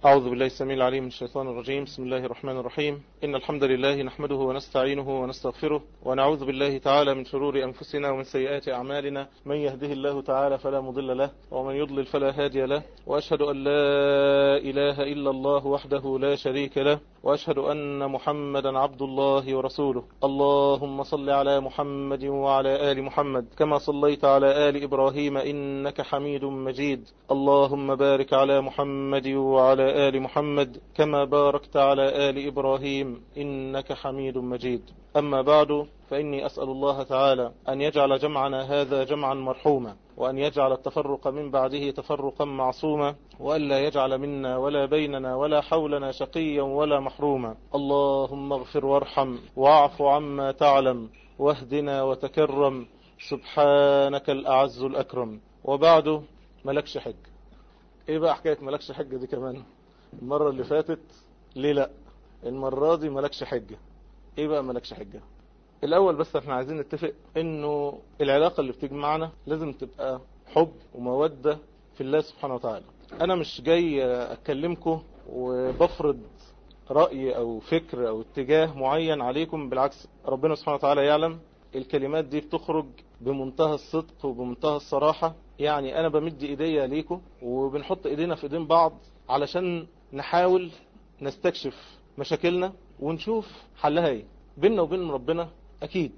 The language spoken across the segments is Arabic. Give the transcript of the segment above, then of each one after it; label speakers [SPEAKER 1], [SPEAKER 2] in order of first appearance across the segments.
[SPEAKER 1] أعوذ بالله السميع العليم من الشيطان الرجيم. بسم الله الرحمن الرحيم. إن الحمد لله نحمده ونستعينه ونستغفره ونعوذ بالله تعالى من شرور أنفسنا ومن سيئات أعمالنا. من يهده الله تعالى فلا مضل له ومن يضلل فلا هادي له، وأشهد أن لا إله إلا الله وحده لا شريك له، وأشهد أن محمدا عبد الله ورسوله. اللهم صل على محمد وعلى آل محمد كما صليت على آل إبراهيم إنك حميد مجيد. اللهم بارك على محمد وعلى آل محمد كما باركت على آل إبراهيم إنك حميد مجيد. أما بعد، فإني أسأل الله تعالى أن يجعل جمعنا هذا جمعا مرحوما، وأن يجعل التفرق من بعده تفرقا معصوما، وأن لا يجعل منا ولا بيننا ولا حولنا شقيا ولا محروما. اللهم اغفر وارحم واعف عما تعلم واهدنا وتكرم، سبحانك الأعز الأكرم. وبعد، ملكش حج. ايه بقى حكاية ملكش حج دي كمان؟ المرة اللي فاتت ليه لا، المرة دي ملكش حجة. ايه بقى ملكش حجة؟ الاول بس احنا عايزين نتفق انه العلاقة اللي بتجمعنا لازم تبقى حب ومودة في الله سبحانه وتعالى. انا مش جاي اكلمكم وبفرض رأي او فكر او اتجاه معين عليكم، بالعكس ربنا سبحانه وتعالى يعلم الكلمات دي بتخرج بمنتهى الصدق وبمنتهى الصراحة. يعني انا بمد ايديا ليكم وبنحط ايدينا في ايدين بعض علشان نحاول نستكشف مشاكلنا ونشوف حلها ايه. بيننا وبين ربنا اكيد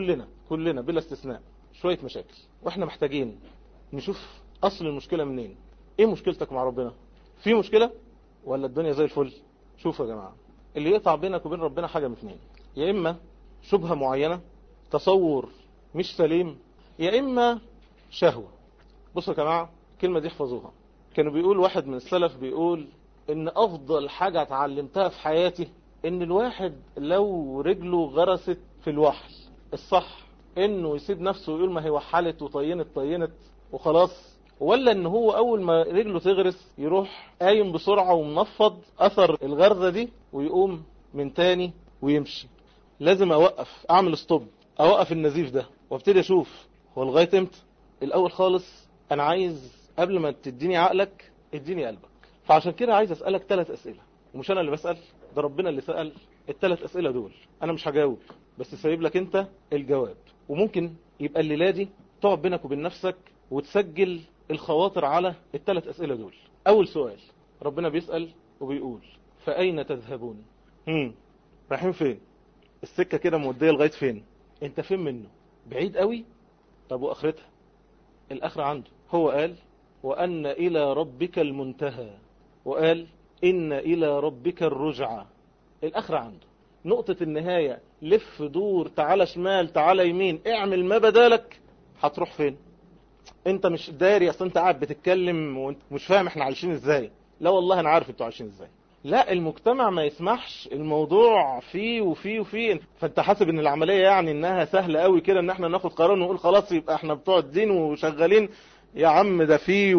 [SPEAKER 1] كلنا بلا استثناء شوية مشاكل، واحنا محتاجين نشوف اصل المشكلة منين. ايه مشكلتك مع ربنا؟ في مشكلة ولا الدنيا زي الفل؟ شوفوا يا جماعة، اللي يقطع بينك وبين ربنا حاجة من اتنين: يا اما شبهة معينة، تصور مش سليم، يا اما شهوة. بصوا يا جماعة، الكلمة دي احفظوها. كانوا بيقول واحد من السلف بيقول ان افضل حاجة اتعلمتها في حياتي ان الواحد لو رجله غرست في الوحل الصح انه يسيب نفسه ويقول ما هي وحلت وطينت وخلاص، ولا ان هو اول ما رجله تغرس يروح قايم بسرعة ومنفض اثر الغرزة دي ويقوم من تاني ويمشي. لازم اوقف، اعمل ستوب، اوقف النزيف ده وابتدي اشوف هو لغاية امتى. الاول خالص انا عايز قبل ما تديني عقلك اديني قلبك. فعشان كده عايز اسألك 3 اسئلة، ومش انا اللي بسأل، ده ربنا اللي سأل ال3 اسئلة دول. انا مش هجاوب، بس سايب لك انت الجواب. وممكن يبقى الليلة دي تقعد بينك وبين نفسك وتسجل الخواطر على ال3 اسئلة دول. اول سؤال، ربنا بيسأل وبيقول فأين تذهبون؟ رايحين فين؟ السكة كده مودية لغاية فين؟ انت فين منه؟ بعيد قوي؟ طب واخرتها؟ الاخرة عنده. هو قال وأن إلى ربك المنتهى، وقال إن إلى ربك الرجعة. الآخرة عنده، نقطة النهاية. لف دور، تعالى شمال تعالى يمين، اعمل ما بدالك، هتروح فين؟ انت مش داري، اصل انت قاعد بتتكلم وانت مش فاهم احنا عايشين ازاي. لا والله انا عارف انتوا عايشين ازاي. لا، المجتمع ما يسمحش، الموضوع فيه وفيه. فانت حاسب ان العملية يعني انها سهلة قوي كده، ان احنا ناخد قرار ونقول خلاص يبقى احنا بتوع الدين وشغالين. يا عم ده فيه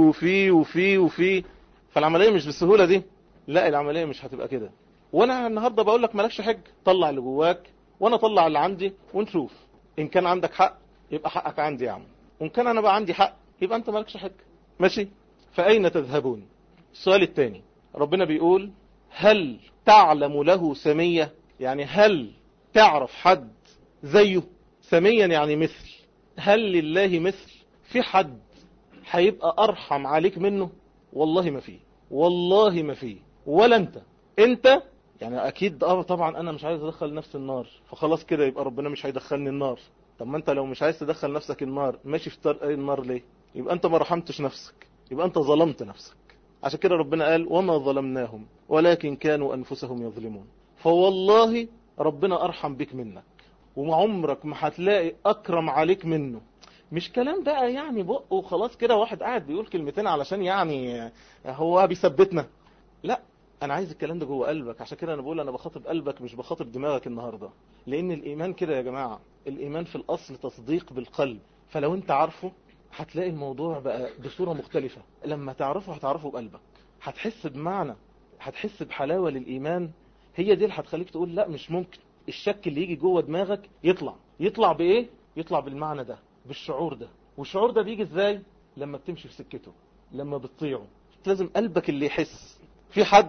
[SPEAKER 1] وفيه. فالعملية مش بالسهولة دي. لا، العملية مش هتبقى كده. وانا النهاردة بقول لك مالكش حج، طلع اللي جواك وانا طلع اللي عندي ونشوف. ان كان عندك حق يبقى حقك عندي يا عم، وان كان انا بقى عندي حق يبقى انت مالكش حج. ماشي؟ فأين تذهبون؟ السؤال الثاني، ربنا بيقول هل تعلم له سمية؟ يعني هل تعرف حد زيه؟ سميا يعني مثل. هل لله مثل؟ في حد هيبقى أرحم عليك منه؟ والله ما فيه، والله ما فيه. ولا انت يعني اكيد طبعا انا مش عايز ادخل نفسي النار، فخلاص كده يبقى ربنا مش هيدخلني النار. طب ما انت لو مش عايز تدخل نفسك النار ماشي في طريق النار ليه؟ يبقى انت ما رحمتش نفسك، يبقى انت ظلمت نفسك. عشان كده ربنا قال وما ظلمناهم ولكن كانوا انفسهم يظلمون. فوالله ربنا ارحم بك منك، وعمرك ما هتلاقي اكرم عليك منه. مش كلام بقى يعني بق وخلاص كده واحد قاعد بيقول كلمتين علشان يعني هو بيثبتنا. لا، انا عايز الكلام ده جوه قلبك. عشان كده انا بقول انا بخاطب قلبك مش بخاطب دماغك النهاردة. لان الايمان كده يا جماعة، الايمان في الاصل تصديق بالقلب. فلو انت عارفه هتلاقي الموضوع بقى بصورة مختلفة. لما تعرفه هتعرفه بقلبك، هتحس بمعنى، هتحس بحلاوة للايمان. هي دي اللي هتخليك تقول لا مش ممكن. الشك اللي يجي جوه دماغك يطلع بايه؟ يطلع بالمعنى ده، بالشعور ده. والشعور ده بيجي ازاي؟ لما بتمشي في سكته، لما بتطيعه. لازم قلبك اللي يحس. في حد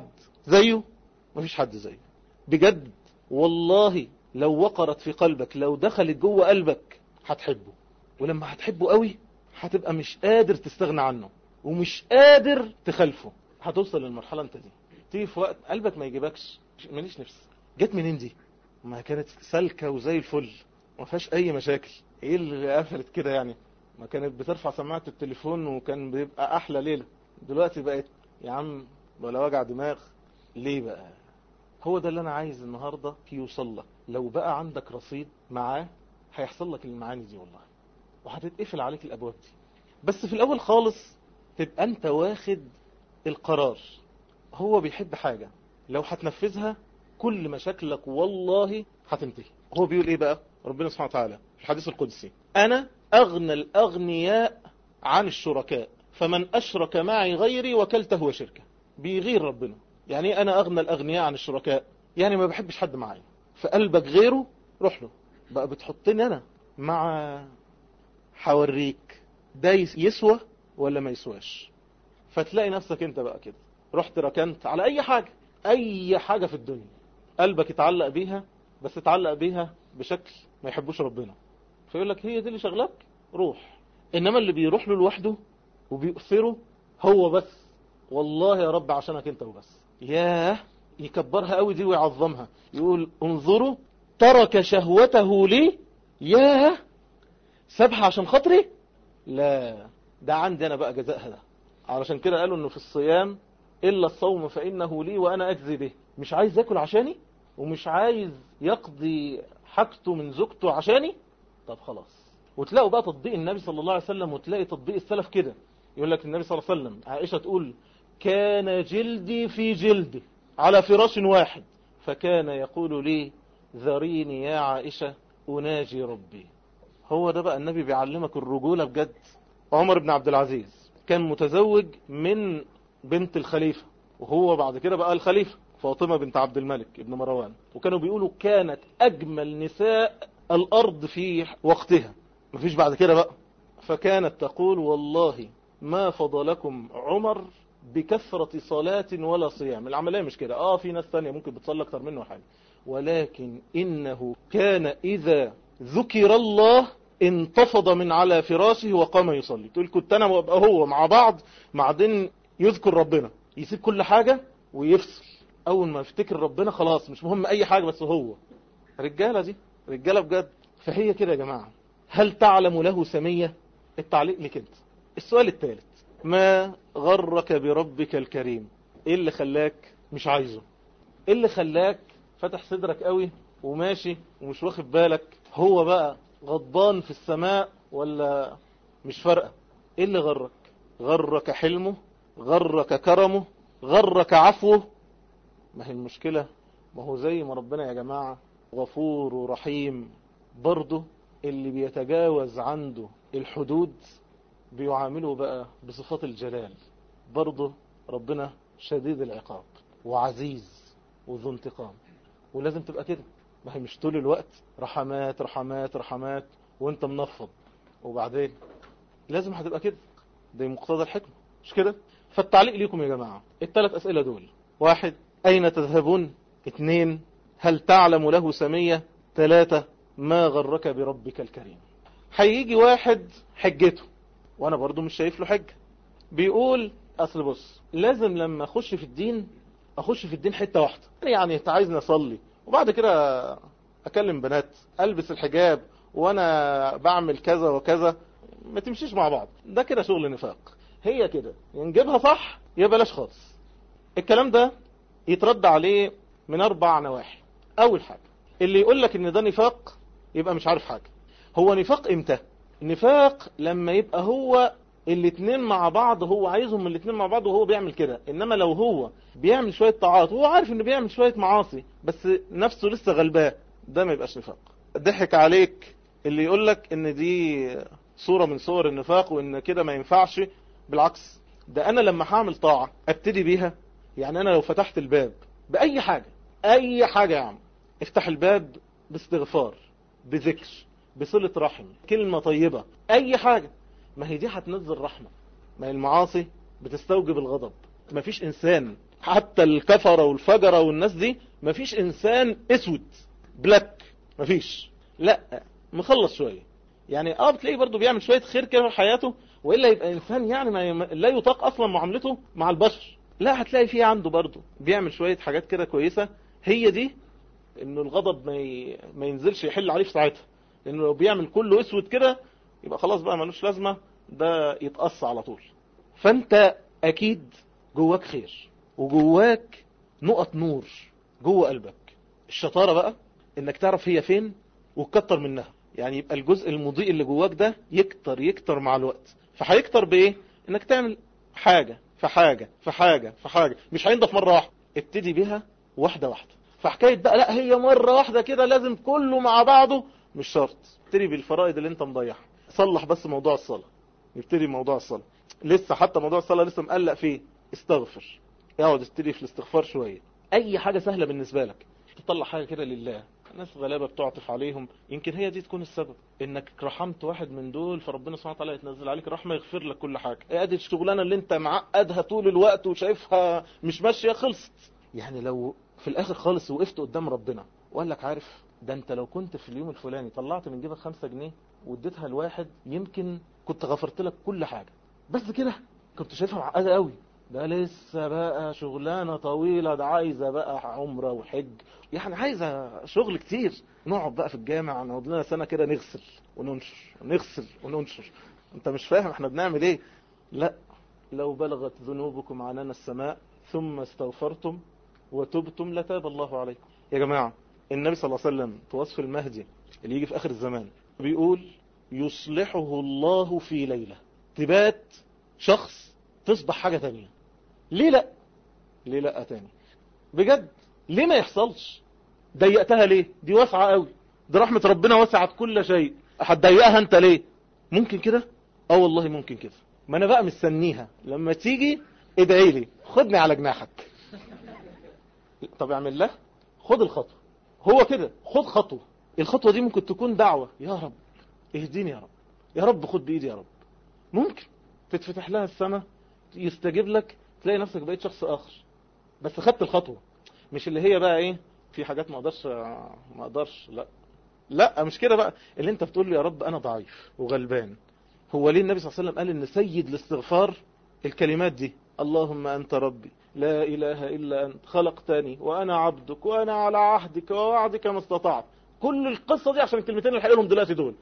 [SPEAKER 1] زيه مفيش حد زيه بجد والله. لو وقرت في قلبك، لو دخلت جوه قلبك هتحبه، ولما هتحبه قوي هتبقى مش قادر تستغنى عنه ومش قادر تخلفه. هتوصل للمرحلة انت دي، تيجي في وقت قلبك ما يجيبكش، ماليش نفس. جت منين دي؟ ما كانت سالكة وزي الفل، ما فيهاش اي مشاكل. ايه اللي قفلت كده يعني؟ ما كانت بترفع سماعة التليفون وكان بيبقى احلى ليلة. دلوقتي بقت يا عم ولا وجع دماغ. ليه بقى؟ هو ده اللي انا عايز النهاردة يوصل لك. لو بقى عندك رصيد معاه هيحصل لك المعاني دي والله، وهتتقفل عليك الابواب دي. بس في الاول خالص تبقى انت واخد القرار. هو بيحب حاجة، لو هتنفذها كل مشاكلك والله هتنتهي. هو بيقول ايه بقى ربنا سبحانه وتعالى في الحديث القدسي؟ انا اغنى الاغنياء عن الشركاء، فمن اشرك معي غيري وكلته وشركه. بيغير ربنا. يعني ايه انا اغنى الاغنياء عن الشركاء؟ يعني ما بحبش حد معايا، في قلبك غيره روح له. بقى بتحطني انا مع، حوريك ده يسوى ولا ما يسواش. فتلاقي نفسك انت بقى كده رحت ركنت على اي حاجة، اي حاجة في الدنيا قلبك اتعلق بيها، بس اتعلق بيها بشكل ما يحبوش ربنا. فيقول لك هي دي اللي شغلك، روح. انما اللي بيروح له لوحده وبيؤثره هو بس، والله يا رب عشانك انت وبس. ياه، يكبرها قوي دي ويعظمها، يقول انظروا ترك شهوته لي. ياه، سابها عشان خاطري؟ لا، ده عندي انا بقى جزائها ده. علشان كده قالوا انه في الصيام الا الصوم فانه لي وانا اجزي به. مش عايز ياكل عشاني ومش عايز يقضي حاجته من زوجته عشاني؟ طب خلاص. وتلاقوا بقى تطبيق النبي صلى الله عليه وسلم، وتلاقي تطبيق السلف كده. يقول لك النبي صلى الله عليه وسلم، عائشة تقول كان جلدي في جلده على فراش واحد، فكان يقول لي ذريني يا عائشة أناجي ربي. هو ده بقى النبي بيعلمك الرجولة بجد. عمر بن عبد العزيز كان متزوج من بنت الخليفة، وهو بعد كده بقى الخليفة، فاطمة بنت عبد الملك ابن مروان. وكانوا بيقولوا كانت أجمل نساء الأرض في وقتها، مفيش بعد كده بقى. فكانت تقول والله ما فضلكم عمر بكثرة صلاة ولا صيام. العملية مش كده، في ناس تانية ممكن بتصلي أكتر منه حاجة، ولكن إنه كان إذا ذكر الله انتفض من على فراشه وقام يصلي. تقول كنت أنا وأبقى هو مع بعض، بعدين يذكر ربنا يسيب كل حاجة ويفصل. أول ما يفتكر ربنا خلاص مش مهم أي حاجة، بس هو رجالة. دي رجالة بجد. فهي كده يا جماعة. هل تعلم له سمية؟ التعليق لك انت. السؤال الثالث، ما غرك بربك الكريم؟ ايه اللي خلاك مش عايزه؟ ايه اللي خلاك فتح صدرك قوي وماشي ومش واخد بالك هو بقى غضبان في السماء ولا مش فارقة؟ ايه اللي غرك؟ غرك حلمه، غرك كرمه، غرك عفوه. ما هي المشكلة، ما هو زي ما ربنا يا جماعة غفور ورحيم، برضه اللي بيتجاوز عنده الحدود بيعامله بقى بصفات الجلال. برضه ربنا شديد العقاب وعزيز وذو انتقام، ولازم تبقى كده. ما هي مش طول الوقت رحمات رحمات رحمات وانت منفض، وبعدين لازم هتبقى كده. ده مقتضى الحكمة، مش كده؟ فالتعليق ليكم يا جماعة الثلاث أسئلة دول: 1 أين تذهبون؟ 2 هل تعلم له سمية؟ 3 ما غرك بربك الكريم؟ هيجي واحد حجته، وانا برضو مش شايف له حجة، بيقول اصل بص، لازم لما اخش في الدين اخش في الدين حتة واحدة. يعني انت عايزني اصلي وبعد كده اكلم بنات، البس الحجاب وانا بعمل كذا وكذا؟ ما تمشيش مع بعض، ده كده شغل نفاق. هي كده نجيبها صح يا بلاش خالص. الكلام ده يترد عليه من 4 نواحي. اول حاجة، اللي يقول لك ان ده نفاق يبقى مش عارف حاجة. هو نفاق امتى؟ نفاق لما يبقى هو الاتنين مع بعض، هو عايزهم الاتنين مع بعض وهو بيعمل كده. انما لو هو بيعمل شوية طاعات وهو عارف انه بيعمل شوية معاصي بس نفسه لسه غلباه، ده ما يبقاش نفاق. ضحك عليك اللي يقول لك ان دي صورة من صور النفاق وان كده ما ينفعش. بالعكس، ده انا لما هعمل طاعة ابتدي بيها. يعني انا لو فتحت الباب باي حاجة، اي حاجة يا عم، افتح الباب باستغفار، بذكر، بصلة رحم، كلمة طيبة، اي حاجة، ما هي دي هتنزل رحمة. ما هي المعاصي بتستوجب الغضب. ما فيش انسان حتى الكفرة والفجرة والناس دي مفيش انسان اسود بلاك، مفيش. لا، مخلص شوية يعني. بتلاقيه برضو بيعمل شوية خير كده في حياته، وإلا يبقى إنسان يعني لا يطاق أصلا معاملته مع البشر. لا، هتلاقي فيه عنده برضو بيعمل شوية حاجات كده كويسة. هي دي إنه الغضب ما ينزلش يحل عليه في ساعتها، لأنه لو بيعمل كله اسود كده يبقى خلاص بقى ملوش لازمة، ده يتقص على طول. فأنت أكيد جواك خير، وجواك نقط نور جوه قلبك. الشطارة بقى إنك تعرف هي فين وتكتر منها. يعني يبقى الجزء المضيء اللي جواك ده يكتر مع الوقت. فهيكتر بايه؟ انك تعمل حاجة فحاجة فحاجة فحاجة، مش هينضف مرة واحدة. ابتدي بيها واحدة واحدة. فحكاية بقى لا هي مرة واحدة كده لازم كله مع بعضه، مش شرط. ابتدي بالفرائض اللي انت مضيعها. صلح بس موضوع الصلاة، نبتدي موضوع الصلاة. لسه حتى موضوع الصلاة لسه مقلق فيه، استغفر، اقعد ابتدي في الاستغفار شوية. اي حاجة سهلة بالنسبة لك، تطلع حاجة كده لله. ناس غلابة بتعطف عليهم، يمكن هي دي تكون السبب انك رحمت واحد من دول، فربنا سبحانه وتعالى يتنزل عليك رحمة يغفر لك كل حاجة. ادي الشغلانة اللي انت معقدها طول الوقت وشايفها مش ماشية، خلصت. يعني لو في الاخر خالص وقفت قدام ربنا وقال لك عارف ده انت لو كنت في اليوم الفلاني طلعت من جيبك 5 جنيه واديتها لواحد، يمكن كنت غفرت لك كل حاجة. بس كده كنت شايفها معقدة قوي. ده لسه بقى شغلانة طويلة، ده عايزة بقى عمرة وحج، يعني عايزة شغل كتير. نقعد بقى في الجامع نقعد لنا سنة كده نغسل وننشر نغسل وننشر. انت مش فاهم احنا بنعمل ايه. لا، لو بلغت ذنوبكم عنان السماء ثم استغفرتم وتبتم لتاب الله عليكم. يا جماعة، النبي صلى الله عليه وسلم في وصف المهدي اللي يجي في آخر الزمان بيقول يصلحه الله في ليلة. تبات شخص تصبح حاجة تانية. ليه لا؟ ليه لا تاني؟ بجد ليه ما يحصلش؟ ضيقتها ليه؟ دي واسعة قوي، دي رحمة ربنا وسعت كل شيء، هتضيقها انت ليه؟ ممكن كده؟ والله ممكن كده. ما انا بقى مستنيها لما تيجي. ادعي لي خدني على جناحك. طب اعمل له، خد الخطوة. هو كده، خد خطوة. الخطوة دي ممكن تكون دعوة، يا رب اهديني، يا رب يا رب خد بإيدي يا رب. ممكن تتفتح لها السماء، يستجيب لك، تلاقي نفسك بقيت شخص آخر. بس خدت الخطوة، مش اللي هي بقى ايه في حاجات ما اقدرش. لا لا، مش كده بقى. اللي انت بتقول لي يا رب انا ضعيف وغلبان. هو ليه النبي صلى الله عليه وسلم قال ان سيد الاستغفار الكلمات دي؟ اللهم انت ربي لا اله الا انت خلقتني وانا عبدك وانا على عهدك ووعدك ما استطعت. كل القصة دي عشان الكلمتين اللي هقولهم دلوقتي دول.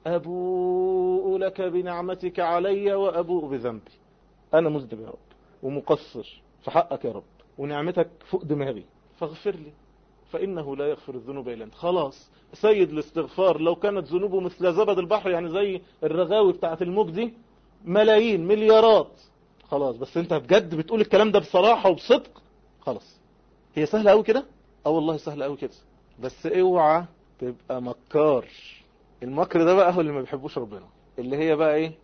[SPEAKER 1] ابوء لك بنعمتك علي وابوء بذنبي. انا مذنب يا رب ومقصر في حقك يا رب، ونعمتك فوق دماغي، فاغفر لي فإنه لا يغفر الذنوب إلا أنت. خلاص، سيد الاستغفار لو كانت ذنوبه مثل زبد البحر، يعني زي الرغاوي بتاعت الموج دي، ملايين مليارات. خلاص، بس انت بجد بتقول الكلام ده بصراحة وبصدق، خلاص. هي سهلة قوي كده؟ والله سهلة قوي كده. بس اوعى تبقى مكار. المكر ده بقى هو اللي ما بيحبوش ربنا. اللي هي بقى ايه،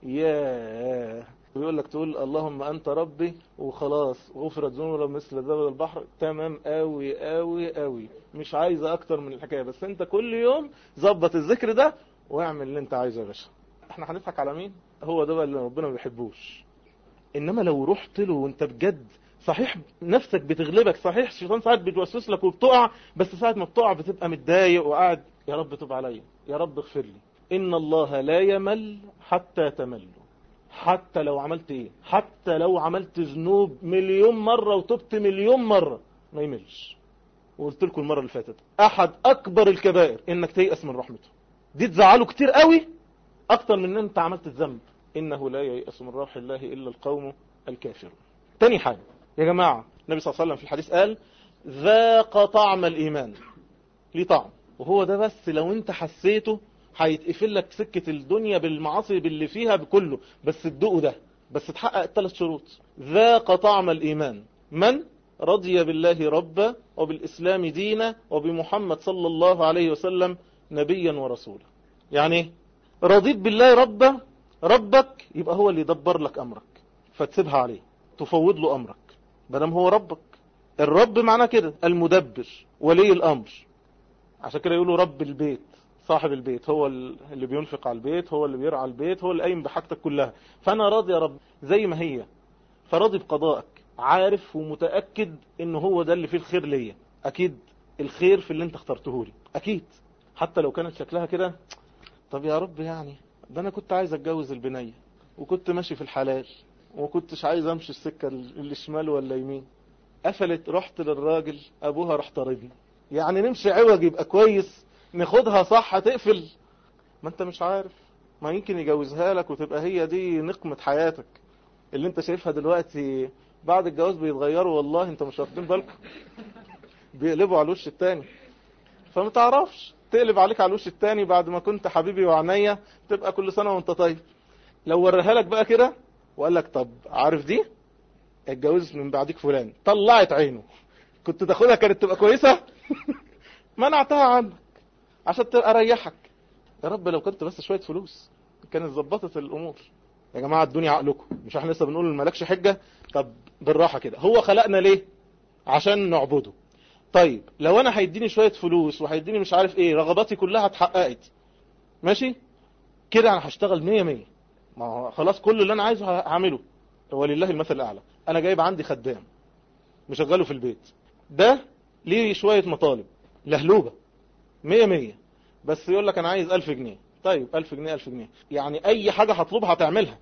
[SPEAKER 1] ويقول لك تقول اللهم انت ربي وخلاص غفرت ذنوبي مثل زبد البحر. تمام قوي قوي قوي، مش عايزه اكتر من الحكايه. بس انت كل يوم ظبط الذكر ده واعمل اللي انت عايزه يا باشا. احنا هنضحك على مين؟ هو ده بقى اللي ربنا ما بيحبوش. انما لو رحت له وانت بجد، صحيح نفسك بتغلبك، صحيح الشيطان ساعات بتوسوس لك وبتقع، بس ساعة ما بتقع بتبقى متضايق وقاعد يا رب تب عليا، يا رب اغفر لي. ان الله لا يمل حتى تملوا. حتى لو عملت ايه، حتى لو عملت ذنوب مليون مرة وتبت مليون مرة، ما يملش. وقلت لكم المرة اللي فاتت، احد اكبر الكبائر انك تيأس من رحمته. دي تزعله كتير قوي اكتر من ان انت عملت الذنب. انه لا ييأس من روح الله الا القوم الكافرون. تاني حاجة يا جماعة، النبي صلى الله عليه وسلم في الحديث قال ذاق طعم الايمان. ليه طعم، وهو ده بس لو انت حسيته هيتقفل لك سكة الدنيا بالمعاصي باللي فيها بكله. بس تدوقه ده، بس تحقق الثلاث شروط. ذاق طعم الإيمان من رضي بالله ربا وبالإسلام دينا وبمحمد صلى الله عليه وسلم نبيا ورسولا. يعني رضيت بالله ربا، ربك يبقى هو اللي يدبر لك أمرك، فتسيبها عليه، تفوض له أمرك بدم هو ربك. الرب معناه كده المدبر، ولي الأمر. عشان كده يقولوا رب البيت، صاحب البيت، هو اللي بينفق على البيت، هو اللي بيرعى البيت، هو اللي قايم بحاجتك كلها. فأنا راضي يا رب زي ما هي، فراضي بقضائك. عارف ومتأكد ان هو ده اللي فيه الخير ليا. اكيد الخير في اللي انت اخترته لي، اكيد. حتى لو كانت شكلها كده، طب يا رب يعني ده انا كنت عايز اتجوز البنية وكنت ماشي في الحلال وكنتش عايز امشي السكة اللي شمال ولا يمين، قفلت رحت للراجل ابوها راح طاردني. يعني نمشي عوج يبقى كويس، ناخدها صح تقفل. ما انت مش عارف، ما يمكن يجوزها لك وتبقى هي دي نقمة حياتك اللي انت شايفها دلوقتي. بعد الجواز بيتغيروا والله، انت مش واخدين بالكم، بيقلبوا على الوش التاني. فما تعرفش تقلب عليك على الوش التاني بعد ما كنت حبيبي وعنيا، تبقى كل سنة وانت طيب. لو وريها لك بقى كده وقال لك طب عارف دي اتجوزت من بعدك فلان، طلعت عينه، كنت تاخدها كانت تبقى كويسة. منعتها عنك عشان تبقى ريحك. يا رب لو كنت بس شوية فلوس كانت ظبطت الامور. يا جماعة الدنيا عقلكم، مش احنا لسه بنقول مالكش حجة؟ طب بالراحة كده، هو خلقنا ليه؟ عشان نعبده. طيب لو انا هيديني شوية فلوس وهيديني مش عارف ايه، رغباتي كلها اتحققت، ماشي كده انا هشتغل 100 ما هو خلاص كل اللي انا عايزه هعمله. ولله المثل الاعلى، انا جايب عندي خدام مشغله في البيت، ده ليه شوية مطالب لهلوبة 100 بس يقول لك انا عايز 1000 جنيه. طيب 1000 جنيه 1000 جنيه، يعني اي حاجة هطلبها هتعملها.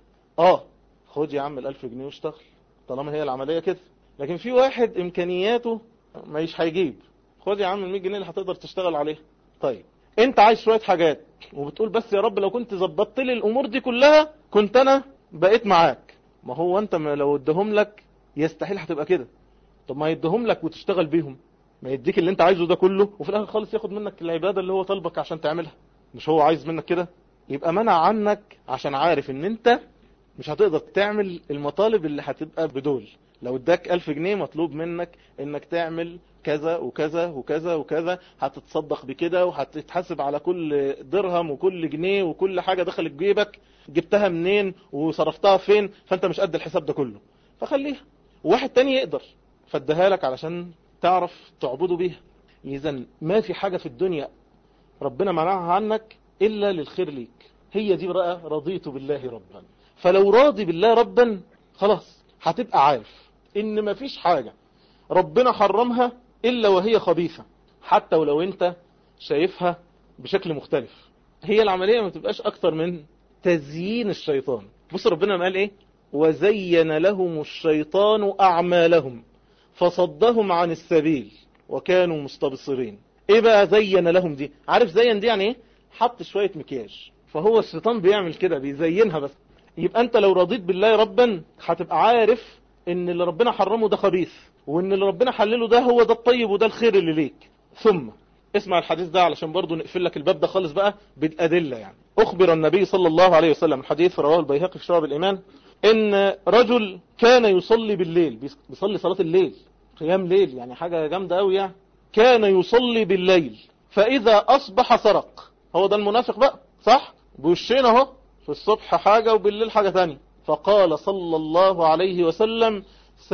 [SPEAKER 1] خد يا عم 1000 جنيه واشتغل طالما هي العملية كده. لكن في واحد امكانياته مش هيجيب، خد يا عم 100 جنيه اللي هتقدر تشتغل عليها. طيب انت عايز شوية حاجات وبتقول بس يا رب لو كنت ظبطت لي الامور دي كلها كنت انا بقيت معاك. ما هو انت لو ادهم لك يستحيل هتبقى كده. طب ما يدهم لك وتشتغل بيهم، ما يديك اللي انت عايزه ده كله وفي الاخر خالص ياخد منك العبادة اللي هو طلبك عشان تعملها. مش هو عايز منك كده؟ يبقى منع عنك عشان عارف ان انت مش هتقدر تعمل المطالب اللي هتبقى بدول. لو اداك 1000 جنيه مطلوب منك انك تعمل كذا وكذا وكذا وكذا، هتتصدق بكده وهتتحاسب على كل درهم وكل جنيه وكل حاجة دخلت جيبك جبتها منين وصرفتها فين، فانت مش قد الحساب ده كله، فخليها واحد تاني يقدر فادها لك علشان تعرف تعبده بيها. إذن ما في حاجة في الدنيا ربنا منعها عنك إلا للخير ليك. هي دي بقى رضيت بالله ربا. فلو راضي بالله ربا خلاص هتبقى عارف إن ما فيش حاجة ربنا حرمها إلا وهي خبيثة، حتى ولو أنت شايفها بشكل مختلف. هي العملية ما تبقاش أكتر من تزيين الشيطان. بص ربنا قال إيه؟ وزين لهم الشيطان أعمالهم فصدهم عن السبيل وكانوا مستبصرين. ايه بقى زين لهم دي؟ عارف زين دي يعني ايه؟ حط شوية مكياج. فهو الشيطان بيعمل كده، بيزينها بس. يبقى انت لو رضيت بالله ربا هتبقى عارف ان اللي ربنا حرمه ده خبيث، وان اللي ربنا حلله ده هو ده الطيب وده الخير اللي ليك. ثم اسمع الحديث ده علشان برضو نقفل لك الباب ده خالص بقى بالأدلة. يعني اخبر النبي صلى الله عليه وسلم، الحديث رواه البيهقي في شعب الإيمان، ان رجل كان يصلي بالليل، بيصلي صلاة الليل، قيام ليل، يعني حاجة جامدة قوي يعني. كان يصلي بالليل فإذا أصبح سرق. هو ده المنافق بقى، صح؟ بوشين اهو، في الصبح حاجة وبالليل حاجة تانية. فقال صلى الله عليه وسلم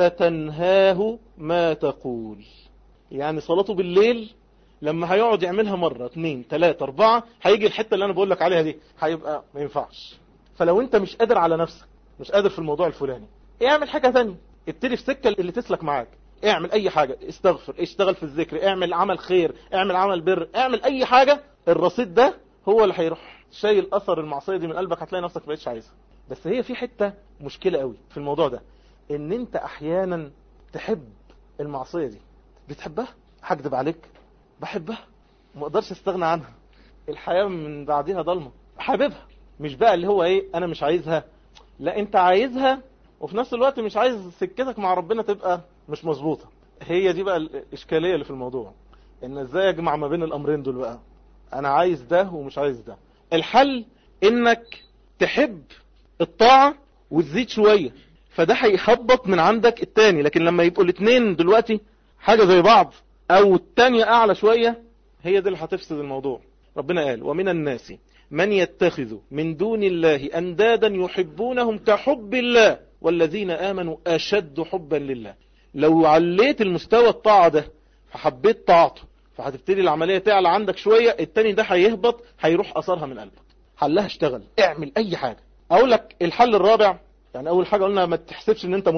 [SPEAKER 1] ستنهاه ما تقول. يعني صلاته بالليل لما هيقعد يعملها مرة 2 3 4 هيجي الحتة اللي انا بقول لك عليها دي، هيبقى ما ينفعش. فلو انت مش قادر على نفسك، مش قادر في الموضوع الفلاني، اعمل حاجة تانية، ابتدي في سكة اللي تسلك معاك. اعمل اي حاجة، استغفر، اشتغل في الذكر، اعمل عمل خير، اعمل عمل بر، اعمل اي حاجة. الرصيد ده هو اللي هيروح شايل اثر المعصية دي من قلبك، هتلاقي نفسك ما بقتش عايزها. بس هي في حتة مشكلة قوي في الموضوع ده، ان انت احيانا تحب المعصية دي. بتحبها؟ هكذب عليك، بحبها، ما اقدرش استغنى عنها، الحياة من بعدها ضلمة، حاببها. مش بقى اللي هو ايه انا مش عايزها، لا انت عايزها وفي نفس الوقت مش عايز سكتك مع ربنا تبقى مش مظبوطة. هي دي بقى الاشكالية اللي في الموضوع، ان ازاي اجمع ما بين الامرين دول بقى. انا عايز ده ومش عايز ده. الحل انك تحب الطاعة وتزيد شوية، فده هيخبط من عندك التاني. لكن لما يبقوا الاتنين دلوقتي حاجة زي بعض او التانية اعلى شوية، هي دي اللي هتفسد الموضوع. ربنا قال ومن الناس من يتخذ من دون الله اندادا يحبونهم كحب الله والذين آمنوا أشد حبا لله. لو عليت المستوى الطاعة ده فحبيت طاعته، فهتبتدي العملية تعلى عندك شوية، التاني ده هيهبط، هيروح أثرها من قلبك. حلها اشتغل، اعمل أي حاجة. أقول لك الحل الرابع، يعني أول حاجة قلنا ما تحسبش ان انت منافق،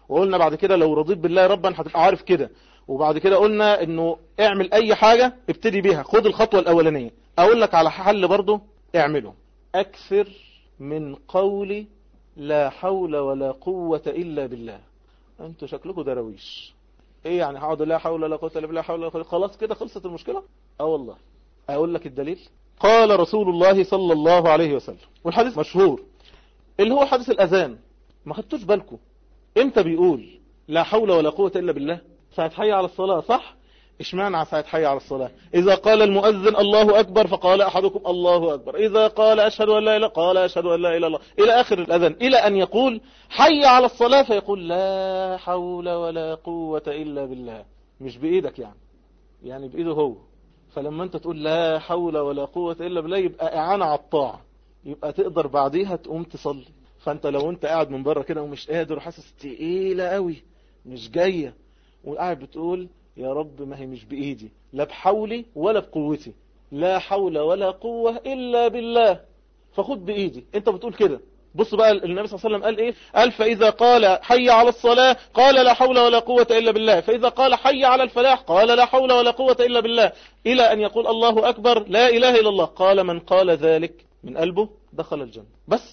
[SPEAKER 1] وقلنا بعد كده لو رضيت بالله ربا هتبقى عارف كده. وبعد كده قلنا انه اعمل اي حاجة ابتدي بيها، خد الخطوة الاولانية. اقول لك على حل برضو اعمله، اكثر من قول لا حول ولا قوة الا بالله. انتوا شكلكم درويش، ايه يعني هقعد لا حول ولا قوة الا بالله، حول ولا قوة، خلاص كده خلصت المشكلة؟ والله اقول لك الدليل. قال رسول الله صلى الله عليه وسلم، والحديث مشهور اللي هو حديث الاذان، ما خدتوش بالكم امتى بيقول لا حول ولا قوة الا بالله؟ ساعة حي على الصلاة، صح؟ اشمعنى ساعة حي على الصلاة؟ إذا قال المؤذن الله أكبر فقال أحدكم الله أكبر، إذا قال أشهد أن لا إله قال أشهد أن لا إله إلا الله، إلى آخر الأذان، إلى أن يقول حي على الصلاة فيقول لا حول ولا قوة إلا بالله. مش بإيدك يعني بإيده هو. فلما أنت تقول لا حول ولا قوة إلا بالله يبقى إعانة على الطاعة، يبقى تقدر بعديها تقوم تصلي. فأنت لو أنت قاعد من بره كده ومش قادر وحاسس تقيلة قوي مش جاية، وقاعد بتقول يا رب ما هي مش بإيدي، لا بحولي ولا بقوتي، لا حول ولا قوة إلا بالله، فخد بإيدي. انت بتقول كده. بص بقى النبي صلى الله عليه وسلم قال ايه؟ قال فإذا قال حي على الصلاة قال لا حول ولا قوة إلا بالله، فإذا قال حي على الفلاح قال لا حول ولا قوة إلا بالله، إلى أن يقول الله أكبر لا إله إلا الله. قال من قال ذلك من قلبه دخل الجنة.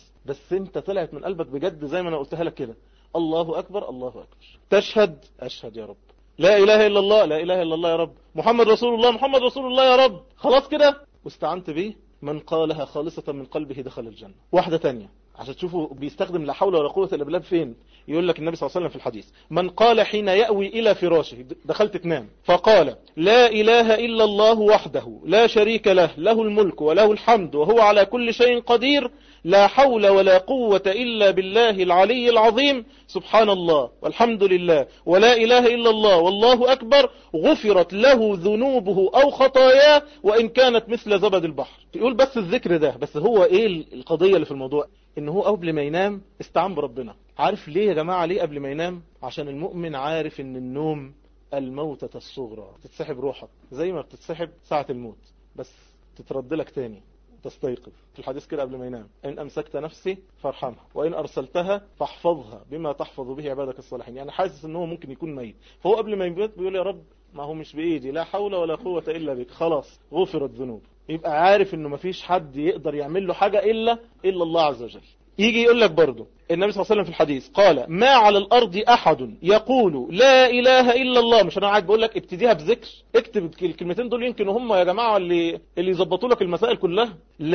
[SPEAKER 1] بس انت طلعت من قلبك بجد زي ما انا قلتها لك كده، الله أكبر الله أكبر، تشهد أشهد يا رب، لا إله إلا الله لا إله إلا الله يا رب، محمد رسول الله محمد رسول الله يا رب، خلاص كده واستعنت به. من قالها خالصة من قلبه دخل الجنة. واحدة تانية عشان تشوفوا بيستخدم لا حول ولا قوة إلا بالله فين. يقول لك النبي صلى الله عليه وسلم في الحديث من قال حين يأوي إلى فراشه، دخلت تنام، فقال لا إله إلا الله وحده لا شريك له، له الملك وله الحمد وهو على كل شيء قدير، لا حول ولا قوة إلا بالله العلي العظيم، سبحان الله والحمد لله ولا إله إلا الله والله أكبر، غفرت له ذنوبه أو خطاياه وإن كانت مثل زبد البحر. يقول بس الذكر ده، بس هو إيه القضية اللي في الموضوع؟ إن هو قبل ما ينام استعان بربنا. عارف ليه يا جماعة؟ ليه قبل ما ينام؟ عشان المؤمن عارف إن النوم الموتة الصغرى، تتسحب روحك زي ما بتتسحب ساعة الموت، بس تترد لك تاني تستيقظ. في الحديث كده قبل ما ينام إن أمسكت نفسي فارحمها وإن أرسلتها فاحفظها بما تحفظ به عبادك الصالحين. يعني حاسس إنه ممكن يكون ميت، فهو قبل ما يموت بيقول يا رب ما هو مش بإيدي، لا حول ولا قوة إلا بك، خلاص غفرت ذنوب. يبقى عارف إنه مفيش حد يقدر يعمل له حاجة إلا الله عز وجل. يجي يقول لك برضو النبي صلى الله عليه وسلم في الحديث قال ما على الأرض أحد يقول لا إله إلا الله. مش أنا قاعد بقول لك ابتديها بذكر، اكتب الكلمتين دول يمكن هم يا جماعة اللي يظبطوا لك المسائل كلها.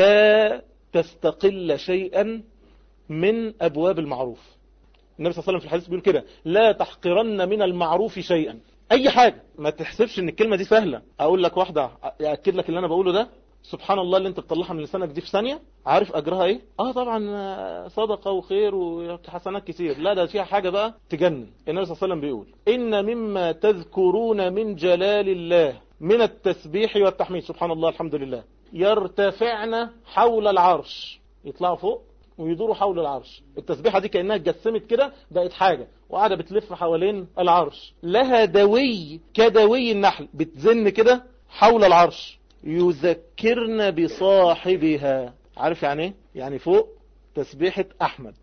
[SPEAKER 1] لا تستقل شيئا من أبواب المعروف. النبي صلى الله عليه وسلم في الحديث بيقول كده لا تحقرن من المعروف شيئا. أي حاجة ما تحسبش إن الكلمة دي سهلة. أقول لك واحدة أأكد لك اللي أنا بقوله ده، سبحان الله اللي انت تطلعها من لسانك دي في ثانية، عارف أجرها ايه؟ طبعا صدقة وخير وحسنات كتير. لا ده فيها حاجة بقى تجنن. النبي صلى الله عليه وسلم بيقول إن مما تذكرون من جلال الله من التسبيح والتحميد، سبحان الله الحمد لله، يرتفعن حول العرش، يطلعوا فوق ويدوروا حول العرش. التسبيحة دي كأنها اتجسمت كده بقت حاجة وقاعدة بتلف حوالين العرش، لها دوي كدوي النحل، بتزن كده حول العرش، يذكرن بصاحبها. عارف يعني ايه؟ يعني فوق تسبيحة أحمد.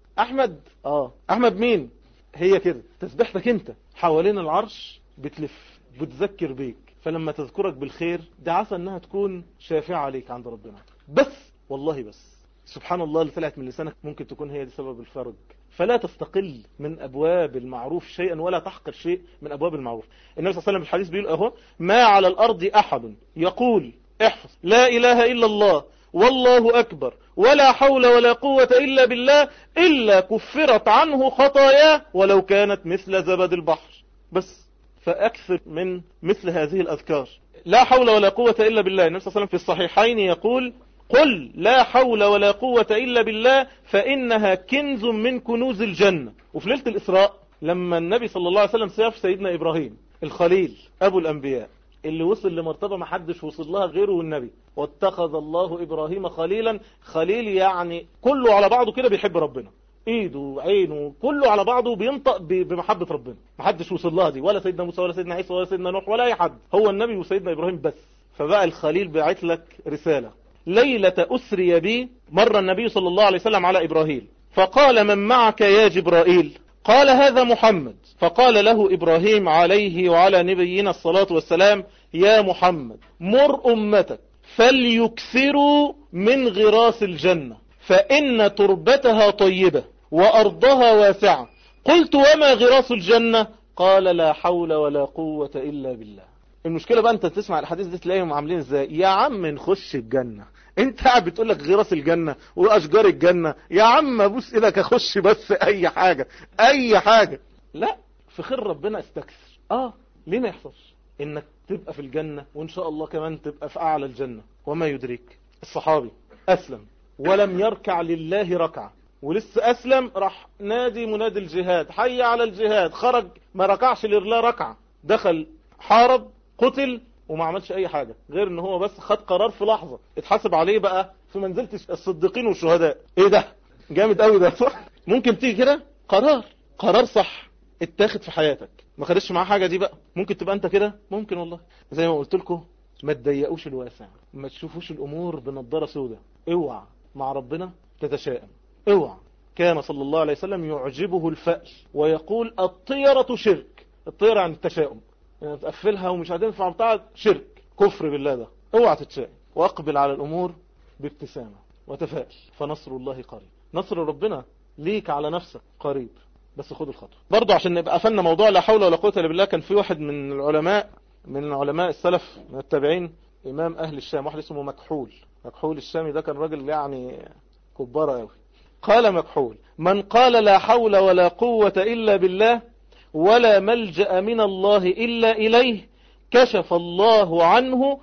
[SPEAKER 1] أحمد مين؟ هي كده تسبيحتك انت حوالين العرش بتلف بتذكر بيك، فلما تذكرك بالخير ده عسى انها تكون شافعة عليك عند ربنا. بس والله بس سبحان الله اللي طلعت من لسانك ممكن تكون هي دي سبب الفرج. فلا تستقل من أبواب المعروف شيئا ولا تحقر شيء من أبواب المعروف. النبي صلى الله عليه وسلم في الحديث بيقول أهو ما على الأرض أحد يقول احفظ لا إله إلا الله والله أكبر ولا حول ولا قوة إلا بالله إلا كفرت عنه خطاياه ولو كانت مثل زبد البحر. بس فأكثر من مثل هذه الأذكار، لا حول ولا قوة إلا بالله. النبي صلى الله عليه وسلم في الصحيحين يقول قل لا حول ولا قوة إلا بالله فإنها كنز من كنوز الجنة. وفي ليلة الإسراء لما النبي صلى الله عليه وسلم سيف سيدنا إبراهيم الخليل أبو الأنبياء اللي وصل لمرتبة ما حدش وصل لها غيره والنبي، واتخذ الله إبراهيم خليلا. خليل يعني كله على بعضه كده بيحب ربنا، ايده وعينه كله على بعضه بينطق بمحبة ربنا، ما حدش وصل لها دي، ولا سيدنا موسى ولا سيدنا عيسى ولا سيدنا نوح ولا أي حد، هو النبي وسيدنا إبراهيم بس. فبقى الخليل بعت لك رسالة ليلة أسري بي مر النبي صلى الله عليه وسلم على إبراهيم فقال من معك يا جبرائيل؟ قال هذا محمد. فقال له إبراهيم عليه وعلى نبينا الصلاة والسلام يا محمد مر أمتك فليكثروا من غراس الجنة فإن تربتها طيبة وأرضها واسعة. قلت وما غراس الجنة؟ قال لا حول ولا قوة إلا بالله. المشكلة بقى انت تسمع الحديث دي تلاقيهم عاملين ازاي؟ يا عم نخش الجنة، انت قاعد بتقول لك غراس الجنة واشجار الجنة، يا عم ابوس ايدك اخش بس اي حاجة اي حاجة. لا، في خير ربنا استكثر. ليه ما يحصلش انك تبقى في الجنة وان شاء الله كمان تبقى في اعلى الجنة؟ وما يدريك. الصحابي اسلم ولم يركع لله ركعة، ولسه اسلم راح نادي منادي الجهاد حي على الجهاد، خرج ما ركعش لله ركعة، دخل حارب قتل وما عملش اي حاجة غير ان هو بس خد قرار في لحظة اتحاسب عليه بقى في منزلة الصديقين والشهداء. ايه ده جامد قوي ده صح. ممكن تيجي كده قرار صح اتاخد في حياتك ما خدش معاه حاجة، دي بقى ممكن تبقى انت كده. ممكن والله زي ما قلت لكم ما تضيقوش الواسع، ما تشوفوش الامور بنظارة سوداء. اوعى مع ربنا تتشائم، اوعى. كان صلى الله عليه وسلم يعجبه الفأل ويقول الطيرة شرك. الطيرة عن التشاؤم، يعني تقفلها ومش هتنفع بتاع، شرك كفر بالله ده. اوعى تتشائم واقبل على الامور بابتسامة وتفائل، فنصر الله قريب. نصر ربنا ليك على نفسك قريب، بس خد الخطوة. برضو عشان نبقى قفلنا موضوع لا حول ولا قوة الا بالله، كان في واحد من العلماء السلف من التابعين، امام اهل الشام، واحد اسمه مكحول الشامي، ده كان راجل يعني كبارة قوي. قال مكحول من قال لا حول ولا قوة الا بالله ولا ملجأ من الله الا اليه كشف الله عنه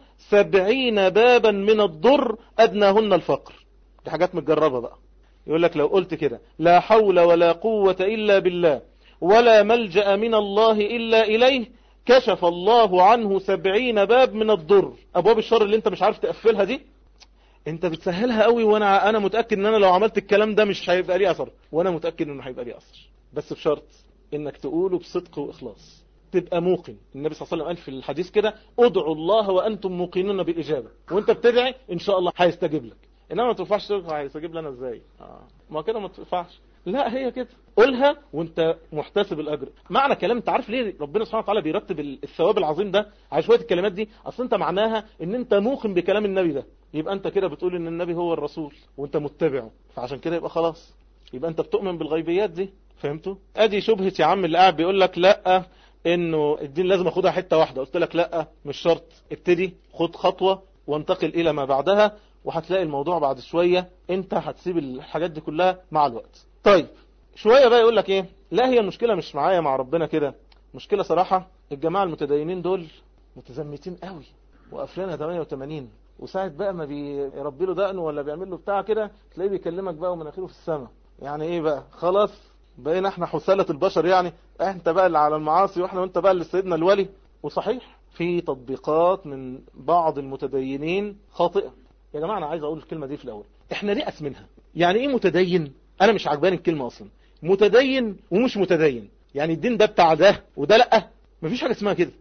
[SPEAKER 1] 70 بابا من الضر ادناهن الفقر. دي حاجات متجربة بقى. يقول لك لو قلت كده لا حول ولا قوة إلا بالله ولا ملجأ من الله إلا إليه كشف الله عنه 70 باب من الضر. أبواب الشر اللي انت مش عارف تقفلها دي انت بتسهلها قوي، وانا متأكد ان انا لو عملت الكلام ده مش هيبقى لي أثر، وانا متأكد انه هيبقى لي أثر، بس بشرط انك تقوله بصدق وإخلاص، تبقى موقن. النبي صلى الله عليه وسلم قال في الحديث كده ادعوا الله وأنتم موقنون بالإجابة، وانت بتدعي ان شاء الله هيستجيب لك. انما ما تنفعش تقول هيستجيب لنا ازاي، ما كده ما تنفعش. لا هي كده قولها وانت محتسب الاجر. معنى كلام انت عارف ليه ربنا سبحانه وتعالى بيرتب الثواب العظيم ده على شويه الكلمات دي؟ اصل انت معناها ان انت موقن بكلام النبي ده، يبقى انت كده بتقول ان النبي هو الرسول وانت متبعه، فعشان كده يبقى خلاص، يبقى انت بتؤمن بالغيبيات دي. فهمتوا؟ ادي شبهه يا عم اللي قاعد بيقول لك لا انه الدين لازم اخدها حته واحده. قلت لك لا، مش شرط. ابتدي خد خطوه وانتقل الى ما بعدها، وهتلاقي الموضوع بعد شوية انت هتسيب الحاجات دي كلها مع الوقت. طيب شوية بقى يقول لك ايه؟ لا هي المشكلة مش معايا مع ربنا كده، مشكلة صراحة الجماعة المتدينين دول متزمتين قوي وقفلنا 88، وساعة بقى ما بيربي له دقنه ولا بيعمل له بتاع كده تلاقيه بيكلمك بقى ومناخيره في السماء. يعني ايه بقى؟ خلاص بقينا احنا حسالة البشر، يعني انت بقى اللي على المعاصي واحنا وانت بقى اللي سيدنا الولي. وصحيح في تطبيقات من بعض المتدينين خاطئة. يا جماعة أنا عايز أقول الكلمة دي في الأول، إحنا نيأس منها. يعني إيه متدين؟ أنا مش عجباني الكلمة أصلا. متدين ومش متدين، يعني الدين ده بتاع ده وده لأ، مفيش حاجة اسمها كده.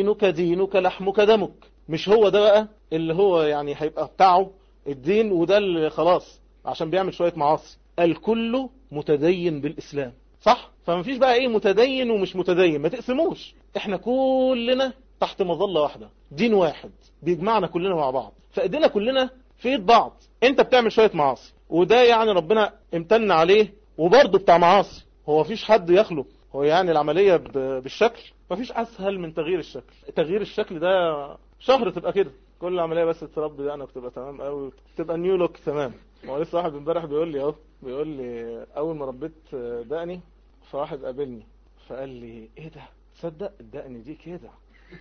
[SPEAKER 1] دينك لحمك دمك، مش هو ده بقى اللي هو يعني هيبقى بتاعه الدين، وده اللي خلاص عشان بيعمل شوية معاصي. الكل متدين بالإسلام، صح؟ فمفيش بقى إيه متدين ومش متدين، ما تقسموش. إحنا كلنا تحت مظلة واحدة، دين واحد بيجمعنا كلنا مع بعض، فايدينا كلنا في ايد بعض. انت بتعمل شوية معاصي وده يعني ربنا امتن عليه وبرضه بتاع معاصي، هو مفيش حد يخلق. هو يعني العملية بالشكل مفيش اسهل من تغيير الشكل. تغيير الشكل ده شهر تبقى كده، كل العملية بس تربي دقنك تبقى تمام قوي، تبقى نيو لوك تمام. هو لسه واحد امبارح بيقول لي اهو، بيقول لي اول ما ربيت دقني فواحد قابلني فقال لي ايه ده، تصدق الدقن دي كده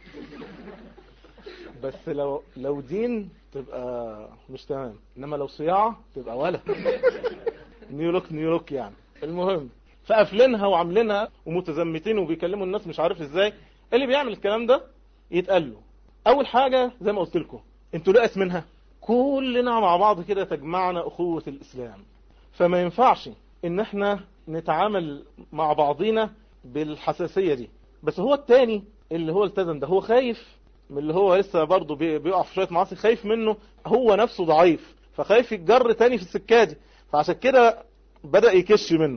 [SPEAKER 1] بس لو دين تبقى مش تمام، انما لو صياعة تبقى ولا نيو لوك يعني. المهم فقافلينها وعاملينها ومتزمتين وبيكلموا الناس مش عارف ازاي. اللي بيعمل الكلام ده يتقال له اول حاجة زي ما قلت لكم، انتوا لقاس منها كلنا مع بعض كده تجمعنا اخوة الاسلام، فما ينفعش ان احنا نتعامل مع بعضينا بالحساسية دي. بس هو التاني اللي هو التزم ده هو خايف من اللي هو لسه برضه بيقع في شوية معاصي، خايف منه، هو نفسه ضعيف فخايف يتجر تاني في السكة دي، فعشان كده بدأ يكش منه.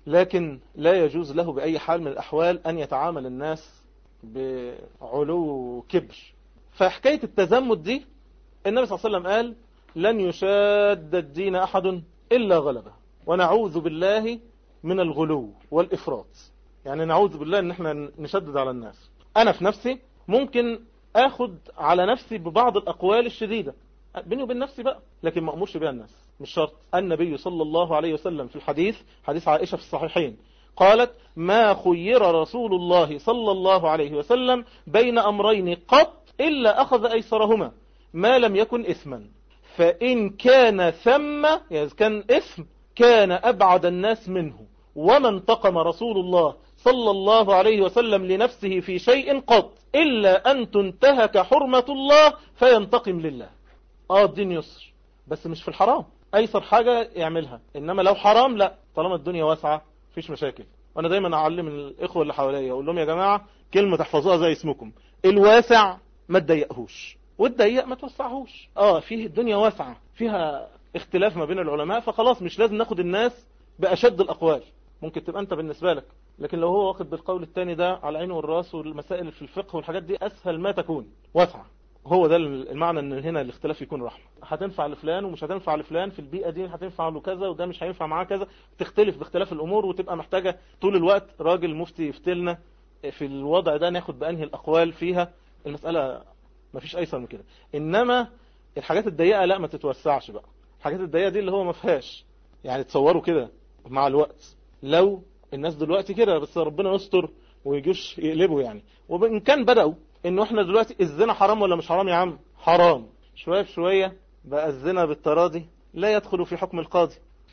[SPEAKER 1] لكن لا يجوز له بأي حال من الأحوال أن يتعامل الناس بعلو كبر. فحكاية التزمت دي النبي صلى الله عليه وسلم قال لن يشاد الدين أحد إلا غلبه، ونعوذ بالله من الغلو والإفراط. يعني نعوذ بالله ان احنا نشدد على الناس. انا في نفسي ممكن اخد على نفسي ببعض الاقوال الشديدة بيني وبين نفسي بقى، لكن ما امرش بها الناس، مش شرط. النبي صلى الله عليه وسلم في الحديث، حديث عائشة في الصحيحين، قالت ما خير رسول الله صلى الله عليه وسلم بين امرين قط الا اخذ ايسرهما ما لم يكن اثما، فان كان ثم يعني كان اثم كان ابعد الناس منه، وما انتقم رسول الله صلى الله عليه وسلم لنفسه في شيء قط إلا أن تنتهك حرمة الله فينتقم لله. الدين يسر، بس مش في الحرام، أيسر حاجة يعملها، إنما لو حرام لا، طالما الدنيا واسعة فيش مشاكل. وأنا دايما أعلم الإخوة اللي حواليا أقول لهم يا جماعة كلمة تحفظوها زي اسمكم، الواسع ما تضيقهوش والضيق ما توسعهوش. فيه الدنيا واسعة فيها اختلاف ما بين العلماء، فخلاص مش لازم ناخد الناس بأشد الأقوال. ممكن تبقى أنت بالنسبة لك، لكن لو هو واخد بالقول الثاني ده على عينه والراس، والمسائل في الفقه والحاجات دي أسهل ما تكون واسعة. هو ده المعنى، ان هنا الاختلاف يكون رحمة. هتنفع لفلان ومش هتنفع لفلان، في البيئة دي هتنفع له كذا وده مش هينفع معاه كذا، تختلف باختلاف الأمور، وتبقى محتاجة طول الوقت راجل مفتي يفتلنا في الوضع ده ناخد بأنهي الأقوال فيها. المسألة مفيش أيسر من كده. إنما الحاجات الضيقة لا، ما تتوسعش بقى. الحاجات الضيقة دي اللي هو ما فيهاش، يعني تصوروا كده مع الوقت لو الناس دلوقتي كده، بس ربنا يستر ويجوش يقلبوا يعني. وإن كان بدأوا إنه إحنا دلوقتي الزنا حرام ولا مش حرام؟ يا عم حرام. شوية بشوية بقى الزنا بالتراضي لا يدخل في حكم القاضي.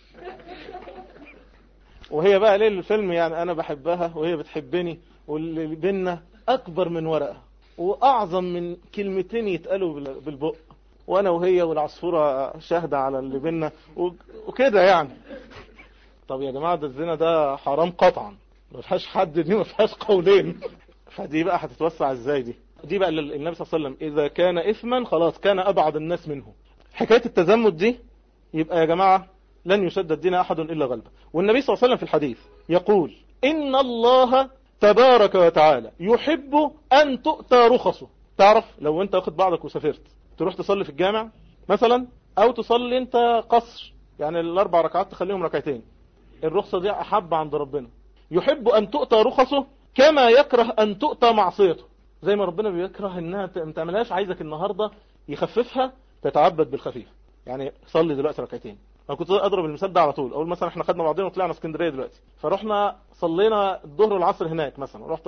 [SPEAKER 1] وهي بقى ليه الفيلم يعني أنا بحبها وهي بتحبني، واللي بينا أكبر من ورقة وأعظم من كلمتين يتقالوا بالبق، وأنا وهي والعصفورة شاهدة على اللي بينا وكده يعني. طب يا جماعة ده الزنا ده حرام قطعا، ما فيهاش حد، دي ما فيهاش قولين. فدي بقى هتتوسع ازاي؟ دي بقى النبي صلى الله عليه وسلم إذا كان إثما خلاص كان أبعد الناس منه. حكاية التزمت دي يبقى يا جماعة لن يشد الدين أحد إلا غلبه. والنبي صلى الله عليه وسلم في الحديث يقول إن الله تبارك وتعالى يحب أن تؤتى رخصه. تعرف لو أنت واخد بعضك وسافرت تروح تصلي في الجامع مثلا، أو تصلي أنت قصر، يعني الأربع ركعات تخليهم ركعتين، الرخصة دي أحب عند ربنا. يحب أن تؤتى رخصه كما يكره أن تؤتى معصيته. زي ما ربنا بيكره انها ما تعملهاش، عايزك النهاردة يخففها، تتعبد بالخفيف. يعني صلي دلوقتي ركعتين. انا كنت اضرب المثال ده على طول، اقول مثلا احنا خدنا بعضنا وطلعنا اسكندريه دلوقتي، فرحنا صلينا الظهر والعصر هناك مثلا، رحت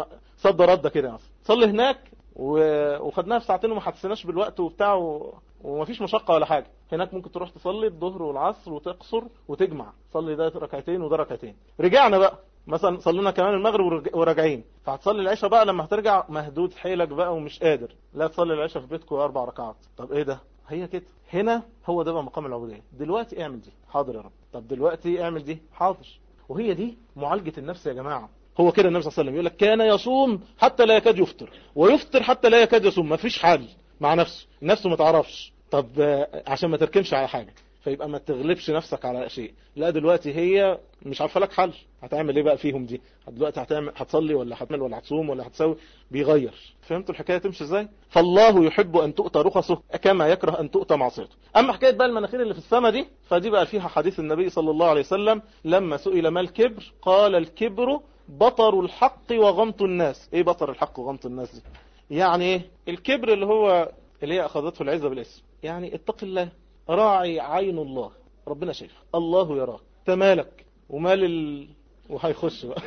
[SPEAKER 1] صد رده كده مثلا صلي هناك وخدناها في ساعتين وما حسيناش بالوقت وبتاع ومفيش مشقه ولا حاجه. هناك ممكن تروح تصلي الظهر والعصر وتقصر وتجمع، صلي ده ركعتين وده ركعتين. رجعنا بقى مثلا صلينا كمان المغرب وراجعين، فهتصلي العشاء بقى لما هترجع مهدود حيلك بقى ومش قادر، لا تصلي العشاء في بيتكم 4 ركعات. طب ايه ده؟ هي كده. هنا هو ده بقى مقام العبودية. دلوقتي اعمل دي، حاضر يا رب. طب دلوقتي اعمل دي، حاضر. وهي دي معالجة النفس يا جماعة. هو كده النبي صلى الله عليه وسلم يقول لك كان يصوم حتى لا يكاد يفطر، ويفطر حتى لا يكاد يصوم. ما فيش حل مع نفسه، نفسه ما تعرفش. طب عشان ما تركنش على حاجة، فيبقى ما تغلبش نفسك على شيء. لا دلوقتي هي مش عارفه لك حل، هتعمل ايه بقى فيهم دي؟ دلوقتي هتصلي ولا هتعمل ولا هتصوم ولا هتسوي؟ بيغير. فهمتوا الحكايه تمشي ازاي؟ فالله يحب ان تؤتى رخصه كما يكره ان تؤتى معصيته. اما حكايه بقى المناخير اللي في السماء دي، فدي بقى فيها حديث النبي صلى الله عليه وسلم لما سئل ما الكبر قال الكبر بطر الحق وغمط الناس. ايه بطر الحق وغمط الناس دي؟ يعني ايه الكبر؟ اللي هي اخذته العزه بالاسم، يعني اتق الله، راعي عين الله، ربنا شايف، الله يراك، تمالك ومال وهيخش بقى.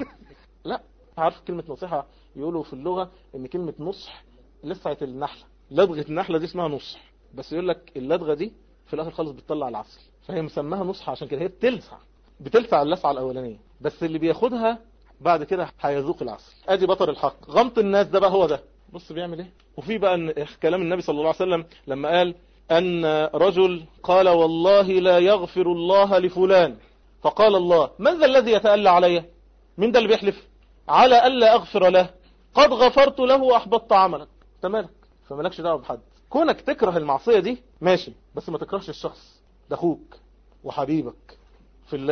[SPEAKER 1] لا، عارف كلمة نصيحة يقولوا في اللغة ان كلمة نصح لسعة النحلة، لدغة النحلة دي اسمها نصح، بس يقول لك اللدغة دي في الاخر خالص بتطلع العسل، فهي مسماها نصح عشان كده. هي بتلسع اللسعة الاولانية، بس اللي بياخدها بعد كده هيذوق العسل. ادي بطر الحق. غمط الناس ده بقى هو ده. بص بيعمل ايه. وفي بقى كلام النبي صلى الله عليه وسلم لما قال أن رجل قال والله لا يغفر الله لفلان، فقال الله من ذا الذي يتألى علي؟ من ده اللي بيحلف على ألا أغفر له؟ قد غفرت له وأحبطت عملك. تمالك، فمالكش دعوه بحد. كونك تكره المعصية دي ماشي، بس ما تكرهش الشخص ده، أخوك وحبيبك في الله،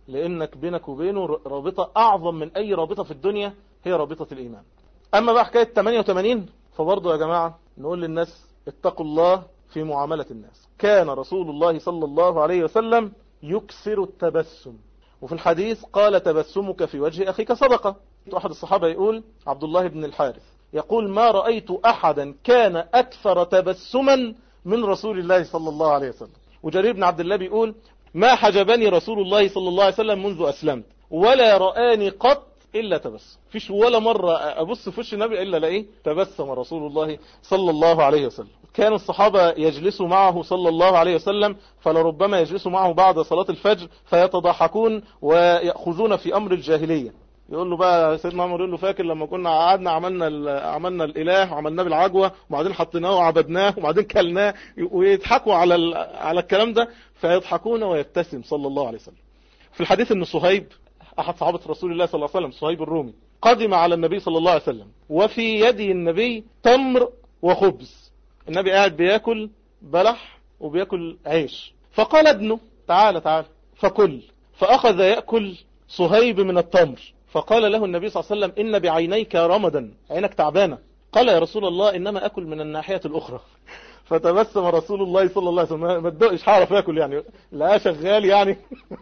[SPEAKER 1] لانك بينك وبينه رابطة اعظم من اي رابطة في الدنيا، هي رابطة الايمان. اما بقى حكاية 88، فبرضه يا جماعة نقول للناس اتقوا الله في معاملة الناس. كان رسول الله صلى الله عليه وسلم يكثر التبسم، وفي الحديث قال تبسمك في وجه أخيك صدقة. أحد الصحابة يقول، عبد الله بن الحارث يقول ما رأيت أحدا كان أكثر تبسما من رسول الله صلى الله عليه وسلم. وجرير بن عبد الله بيقول ما حجبني رسول الله صلى الله عليه وسلم منذ أسلمت ولا رآني قط إلا تبسم. فيش ولا مرة أبص في وش النبي إلا لقيه تبسم رسول الله صلى الله عليه وسلم. كان الصحابة يجلسوا معه صلى الله عليه وسلم، فلربما يجلسوا معه بعد صلاة الفجر فيتضحكون ويأخذون في أمر الجاهلية. يقول له بقى سيدنا عمر، يقول له فاكر لما كنا قعدنا عملنا الإله وعملناه بالعجوة وبعدين حطيناه وعبدناه وبعدين كلناه، ويضحكوا على الكلام ده، فيضحكون ويبتسم صلى الله عليه وسلم. في الحديث ان صهيب أحد صحابة رسول الله صلى الله عليه وسلم، صهيب الرومي، قدم على النبي صلى الله عليه وسلم وفي يد النبي تمر وخبز. النبي قاعد بياكل بلح وبياكل عيش، فقال ابنه تعال فكل، فأخذ يأكل صهيب من التمر، فقال له النبي صلى الله عليه وسلم إن بعينيك رمدا، عينك تعبانة. قال يا رسول الله إنما أكل من الناحية الأخرى. فتبسم رسول الله صلى الله عليه وسلم، ما تدقش هعرف يأكل يعني، لا شغال يعني.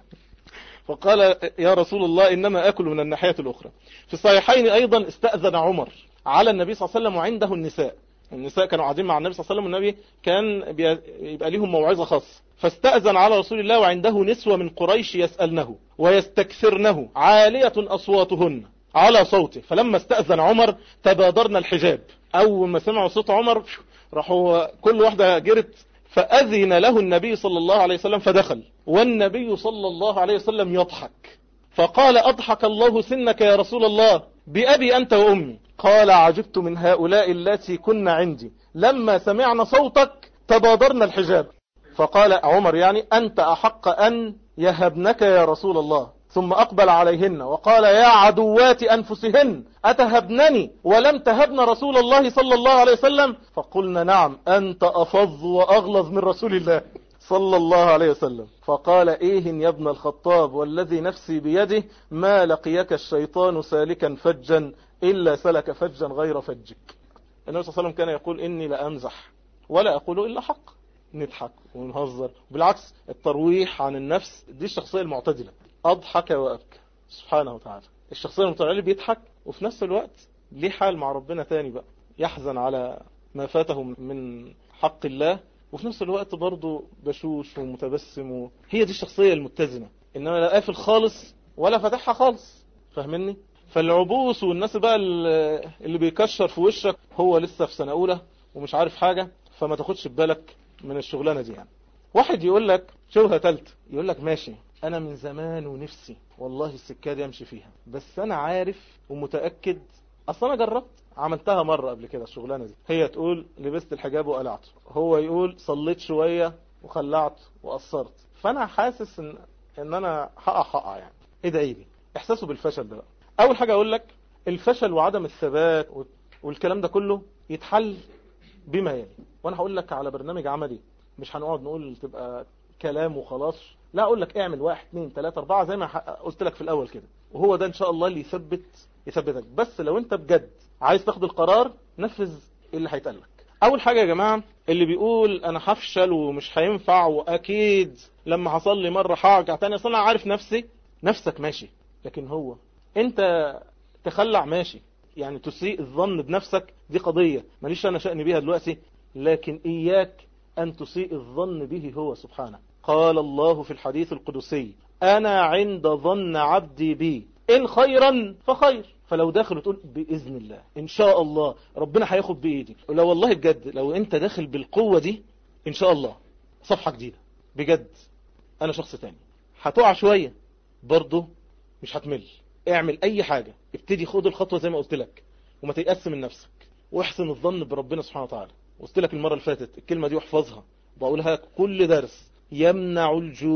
[SPEAKER 1] فقال يا رسول الله إنما أكل من الناحية الأخرى. في الصحيحين أيضا استأذن عمر على النبي صلى الله عليه وسلم وعنده النساء كانوا قاعدين مع النبي صلى الله عليه وسلم، والنبي كان يبقى ليهم موعظة خاصة، فاستأذن على رسول الله وعنده نسوة من قريش يسألنه ويستكثرنه عالية أصواتهن على صوته. فلما استأذن عمر تبادرنا الحجاب، أول ما سمعوا صوت عمر راحوا كل واحدة جرت، فأذن له النبي صلى الله عليه وسلم فدخل، والنبي صلى الله عليه وسلم يضحك، فقال أضحك الله سنك يا رسول الله بأبي أنت وأمي. قال عجبت من هؤلاء التي كن عندي لما سمعنا صوتك تبادرنا الحجاب. فقال عمر يعني أنت أحق أن يهبنك يا رسول الله. ثم أقبل عليهن وقال يا عدوات أنفسهن أتهبنني ولم تهبن رسول الله صلى الله عليه وسلم؟ فقلنا نعم أنت أفظ وأغلظ من رسول الله صلى الله عليه وسلم. فقال إيه يا ابن الخطاب والذي نفسي بيده ما لقيك الشيطان سالكا فجا إلا سلك فجا غير فجك. النبي صلى الله عليه وسلم كان يقول إني لأمزح ولا أقول إلا حق، نضحك ونهزر، بالعكس الترويح عن النفس دي الشخصية المعتدلة، أضحك وأبكى سبحانه وتعالى. الشخصية المتعالي اللي بيضحك وفي نفس الوقت ليه حال مع ربنا تاني بقى، يحزن على ما فاته من حق الله، وفي نفس الوقت برضه بشوش ومتبسم. هي دي الشخصية المتزنة، إنما لا قافل خالص ولا فتحها خالص، فاهمني؟ فالعبوس والناس بقى اللي بيكشر في وشك هو لسه في سنة أولى ومش عارف حاجة، فما تاخدش ببالك من الشغلانة دي يعني. واحد يقول لك شبهة تالتة، يقول لك ماشي أنا من زمان ونفسي والله السكة دي أمشي فيها، بس أنا عارف ومتأكد، أصلا أنا جربت عملتها مرة قبل كده الشغلانة دي. هي تقول لبست الحجاب وقلعته، هو يقول صليت شوية وخلعت وقصرت، فأنا حاسس إن أنا حقع يعني. إيه ده؟ إيه دي؟ إحساسه بالفشل ده بقى. أول حاجة أقول لك الفشل وعدم الثبات والكلام ده كله يتحل بما يلي، وأنا هقول لك على برنامج عملي، مش هنقعد نقول تبقى كلام وخلاص، لا أقول لك اعمل 1 2 3 4 زي ما قلت لك في الأول كده، وهو ده إن شاء الله اللي يثبتك. بس لو أنت بجد عايز تاخد القرار نفذ اللي هيتقالك. أول حاجة يا جماعة اللي بيقول أنا هفشل ومش هينفع وأكيد لما هصلي مرة هرجع تاني، أصلا أنا عارف نفسك ماشي، لكن هو أنت تخلع ماشي، يعني تسيء الظن بنفسك دي قضية ماليش أنا شأن بيها دلوقتي، لكن إياك أن تسيء الظن به هو سبحانه. قال الله في الحديث القدسي أنا عند ظن عبدي بي إن خيرا فخير. فلو داخل وتقول بإذن الله إن شاء الله ربنا هياخد بإيدي، ولو والله بجد لو أنت داخل بالقوة دي إن شاء الله صفحة جديدة بجد، أنا شخص تاني. هتقع شوية برضه مش هتمل، اعمل أي حاجة، ابتدي خد الخطوة زي ما قلت لك، وما تيأس من نفسك، واحسن الظن بربنا سبحانه وتعالى. قلت لك المرة اللي فاتت الكلمة دي واحفظها، بقولها كل درس، يمنع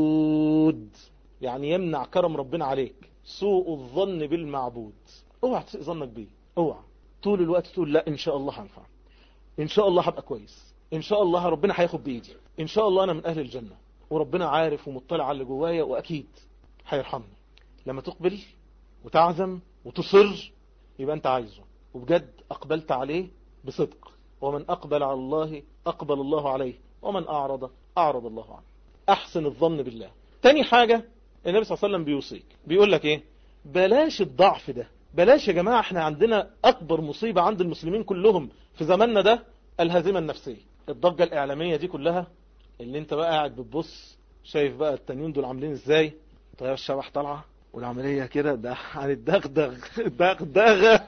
[SPEAKER 1] الجود، يعني يمنع كرم ربنا عليك سوء الظن بالمعبود. اوعى تسيء ظنك بيه، اوعى طول الوقت تقول لا ان شاء الله هنفع، ان شاء الله هبقى كويس، ان شاء الله ربنا هياخد بايدي، ان شاء الله انا من اهل الجنة، وربنا عارف ومطلع على اللي جوايا واكيد هيرحمني. لما تقبل وتعزم وتصر يبقى انت عايزه وبجد اقبلت عليه بصدق. ومن اقبل على الله اقبل الله عليه، ومن اعرض اعرض الله عنه. احسن الظن بالله. تاني حاجة النبي صلى الله عليه وسلم بيوصيك، بيقول لك ايه؟ بلاش الضعف ده. بلاش يا جماعة، احنا عندنا اكبر مصيبة عند المسلمين كلهم في زماننا ده الهزيمة النفسية. الضجة الاعلامية دي كلها اللي انت بقى قاعد بتبص شايف بقى التانيين دول عاملين ازاي، طيب الشبح طالعة والعملية كده ده هنتدغدغ دغدغة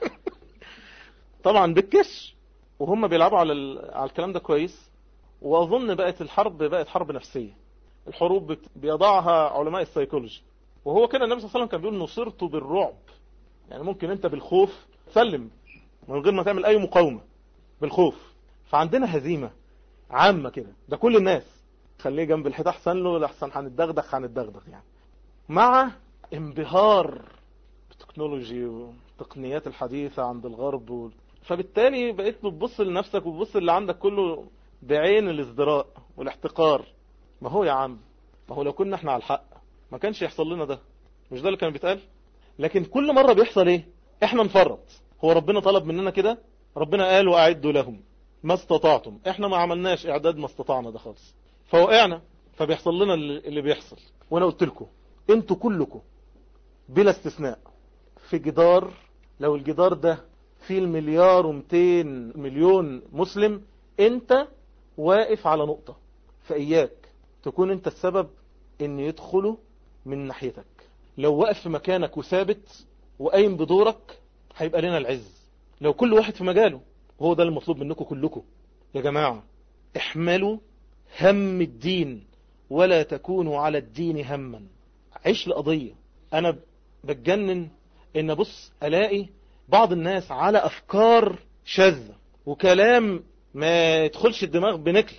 [SPEAKER 1] طبعا بالكش. وهم بيلعبوا على الكلام ده كويس. واظن بقت الحرب حرب نفسية. الحروب بيضعها علماء السيكولوجي. وهو كده النبي صلى الله عليه وسلم كان بيقول نصرت بالرعب. يعني ممكن انت بالخوف تسلم من غير ما تعمل اي مقاومة بالخوف. فعندنا هزيمة عامة كده، ده كل الناس خليه جنب الحيط احسن له، لحسن هنتدغدغ يعني. مع انبهار بالتكنولوجي والتقنيات الحديثة عند الغرب فبالتالي بقيت بتبص لنفسك وبتبص اللي عندك كله بعين الازدراء والاحتقار. ما هو يا عم، ما هو لو كنا احنا على الحق ما كانش يحصل لنا ده. مش ده اللي كان بيتقال؟ لكن كل مرة بيحصل ايه؟ احنا نفرط. هو ربنا طلب مننا كده، ربنا قال واعدوا لهم ما استطعتم. احنا ما عملناش اعداد ما استطعنا ده خالص، فوقعنا. فبيحصل لنا اللي بيحصل. وانا قلت لكم انتوا كلكم بلا استثناء في جدار. لو الجدار ده فيه 1,200,000,000 مسلم، انت واقف على نقطة. فإياك تكون انت السبب ان يدخلوا من ناحيتك. لو واقف في مكانك وثابت وقايم بدورك هيبقى لنا العز. لو كل واحد في مجاله، هو ده المطلوب منكم كلكم يا جماعة. احملوا هم الدين ولا تكونوا على الدين هما. عيش لقضية. انا بتجنن ان بص الاقي بعض الناس على افكار شاذة وكلام ما يدخلش الدماغ بنكل،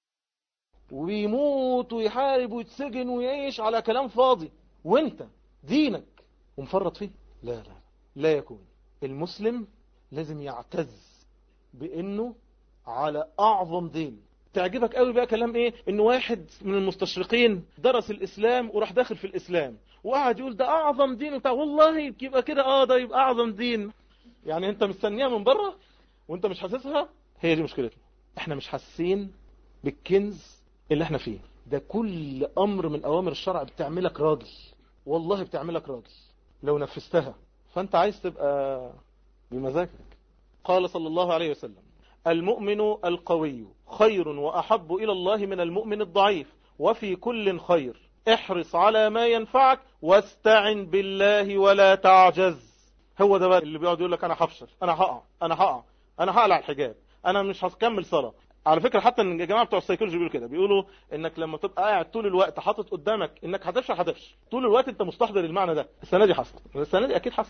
[SPEAKER 1] ويموت ويحارب ويتسجن ويعيش على كلام فاضي، وانت دينك ومفرط فيه. لا لا يكون. المسلم لازم يعتز بانه على اعظم دين. تعجبك قوي بقى كلام ايه؟ ان واحد من المستشرقين درس الاسلام وراح داخل في الاسلام وقعد يقول ده اعظم دين بتاع. والله يبقى كده ده يبقى اعظم دين. يعني انت مستنيها من بره وانت مش حاسسها. هي دي مشكلتنا، احنا مش حاسين بالكنز اللي احنا فيه ده. كل امر من اوامر الشرع بتعملك راجل، والله بتعملك راجل لو نفذتها. فانت عايز تبقى بمزاجك. قال صلى الله عليه وسلم المؤمن القوي خير وأحب إلى الله من المؤمن الضعيف، وفي كل خير. احرص على ما ينفعك واستعن بالله ولا تعجز. هو ده بقى اللي بيقعد يقول لك انا هفشل، انا هقع، انا هقلع الحجاب، انا مش هكمل صلاة. على فكرة حتى الجماعة بتوع السيكولوجي بيقولوا كده، بيقولوا انك لما تبقى قاعد طول الوقت حاطط قدامك انك هتفشل طول الوقت انت مستحضر المعنى ده. السنة دي حصل، السنة دي اكيد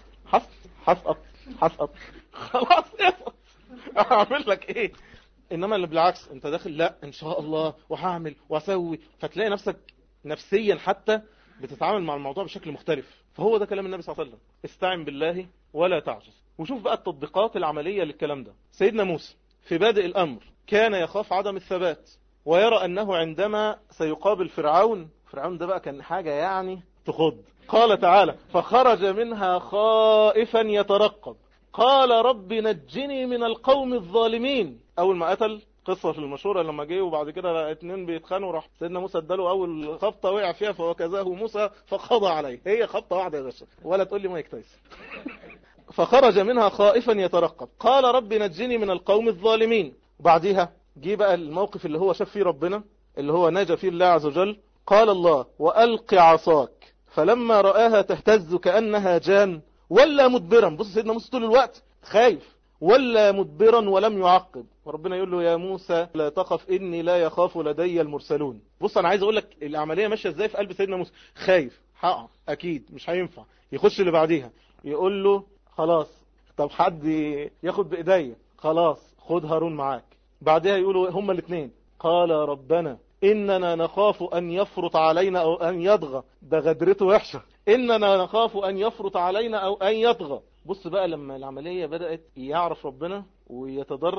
[SPEAKER 1] هسقط خلاص اعمل لك ايه؟ انما اللي بالعكس انت داخل لا ان شاء الله وهعمل واسوي، فتلاقي نفسك نفسيا حتى بتتعامل مع الموضوع بشكل مختلف. فهو ده كلام النبي صلى الله عليه وسلم، استعن بالله ولا تعجز. وشوف بقى التطبيقات العملية للكلام ده. سيدنا موسى في بادئ الامر كان يخاف عدم الثبات، ويرى انه عندما سيقابل فرعون ده بقى كان حاجة يعني تخض. قال تعالى فخرج منها خائفا يترقب قال رب نجني من القوم الظالمين. اول ما قتل قصة في المشهورة لما جه وبعد كده 2 بيتخانوا، راح سيدنا موسى اداله اول خبطة وقع فيها فوكزاه موسى فقضى عليه. هي خبطة واحدة يا باشا، ولا تقول لي مايك تايسون. فخرج منها خائفا يترقب قال رب نجني من القوم الظالمين. وبعديها جه بقى الموقف اللي هو شاف فيه ربنا، اللي هو نجا فيه الله عز وجل. قال الله وألق عصاك فلما رآها تهتز كأنها جان ولا مدبرا. بص سيدنا موسى طول الوقت خايف، ولا مدبرا ولم يعقب. وربنا يقول له يا موسى لا تخف إني لا يخاف لدي المرسلون. بص أنا عايز أقول لك العملية ماشية إزاي في قلب سيدنا موسى. خايف، هقع أكيد مش هينفع. يخش اللي بعديها يقول له خلاص طب حد ياخد بإيديا، خلاص خد هارون معاك. بعدها يقولوا هما الاثنين قال ربنا إننا نخاف أن يفرط علينا أو أن يطغى. ده غدرته وحشة. إننا نخاف أن يفرط علينا أو أن يطغى. بص بقى لما العملية بدأت يعرف ربنا ويتدرج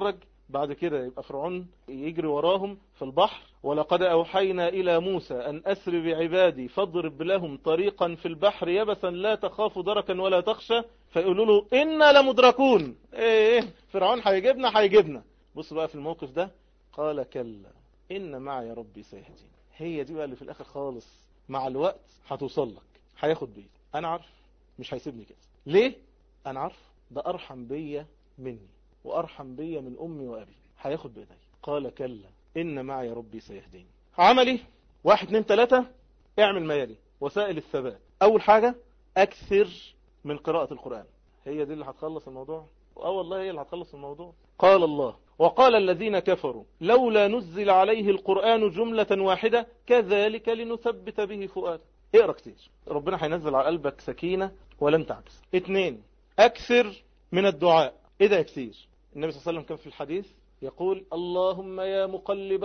[SPEAKER 1] بعد كده يبقى فرعون يجري وراهم في البحر. ولقد أوحينا إلى موسى أن أسر بعبادي فاضرب لهم طريقا في البحر يبسا لا تخاف دركا ولا تخشى. فيقولوا له إنا لمدركون. إيه فرعون هيجيبنا. بص بقى في الموقف ده، قال كلا إن معي ربي سيهدين. هي دي بقى اللي في الآخر خالص، مع الوقت هتوصل لك، هياخد بيدي. أنا عارف مش هيسيبني كده. ليه؟ أنا عارف ده أرحم بيا مني وأرحم بيا من أمي وأبي، هياخد بإيدي. قال كلا إن معي ربي سيهدين. عملي 1 2 3. اعمل ما يلي وسائل الثبات. أول حاجة أكثر من قراءة القرآن. هي دي اللي هتخلص الموضوع. والله هي اللي هتخلص الموضوع. قال الله وقال الذين كفروا لولا نزل عليه القرآن جملة واحدة كذلك لنثبت به فؤاده. اقرأ كتير، ربنا هينزل على قلبك سكينة ولن تعجز. 2 أكثر من الدعاء. ايه ده كتير؟ النبي صلى الله عليه وسلم كان في الحديث يقول اللهم يا مقلب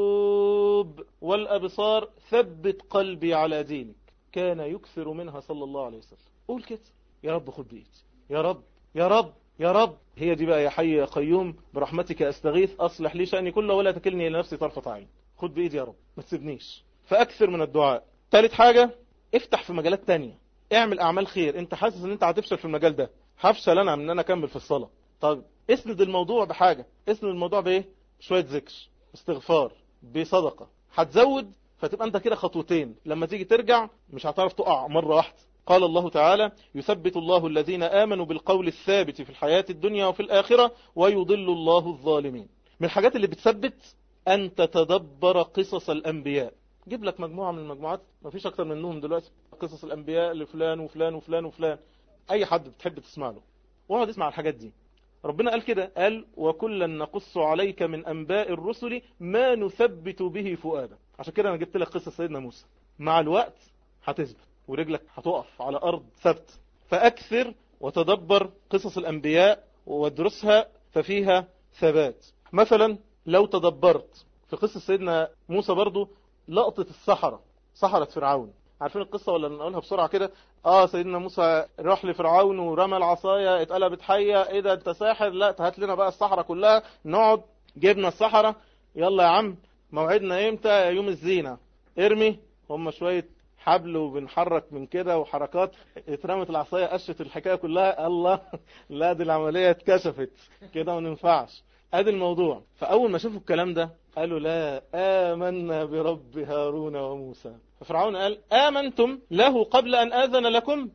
[SPEAKER 1] القلوب والأبصار ثبت قلبي على دينك. كان يكثر منها صلى الله عليه وسلم. قول كده يا رب خد بيدي، يا رب يا رب يا رب. هي دي بقى يا حي يا قيوم برحمتك أستغيث أصلح لي شأني كله ولا تكلني إلى نفسي طرفة عين. خد بإيدي يا رب ما تسيبنيش. فأكثر من الدعاء. 3 حاجة افتح في مجالات تانية، اعمل أعمال خير. انت حاسس ان انت هتفشل في المجال ده، هفشل انا من انا اكمل في الصلاة. طب اسند الموضوع بحاجة، اسند الموضوع بايه؟ شوية ذكر، استغفار، بصدقة. هتزود فتبقى انت كده خطوتين، لما تيجي ترجع مش هتعرف تقع مرة واحدة. قال الله تعالى يثبت الله الذين آمنوا بالقول الثابت في الحياة الدنيا وفي الآخرة ويضل الله الظالمين. من الحاجات اللي بتثبت أن تتدبر قصص الأنبياء. جيب لك مجموعة من المجموعات ما فيش أكتر منهم دلوقتي، قصص الأنبياء لفلان وفلان وفلان وفلان، أي حد بتحب تسمع له واقعد اسمع الحاجات دي. ربنا قال كده، قال وكلا نقص عليك من أنباء الرسل ما نثبت به فؤادك. عشان كده أنا جبت لك قصة سيدنا موسى. مع الوقت هتثبت ورجلك هتقف على أرض ثبت. فأكثر وتدبر قصص الأنبياء وادرسها ففيها ثبات. مثلا لو تدبرت في قصة سيدنا موسى برضو لقطة السحرة، سحرة فرعون. عارفين القصة ولا نقولها بسرعة كده؟ سيدنا موسى راح لفرعون ورمى العصاية اتقلبت حية. ايه ده انت ساحر؟ لا هات لنا بقى السحرة كلها. نقعد جبنا السحرة، يلا يا عم موعدنا امتى؟ يوم الزينة. ارمي. هم شوية حبل وبنحرك من كده وحركات، اترمت العصاية قشت الحكاية كلها. الله لا دي العملية اتكشفت كده ما ننفعش. ادي الموضوع. فاول ما شافوا الكلام ده قالوا لا آمنا برب هارون وموسى. ففرعون قال آمنتم له قبل أن آذن لكم.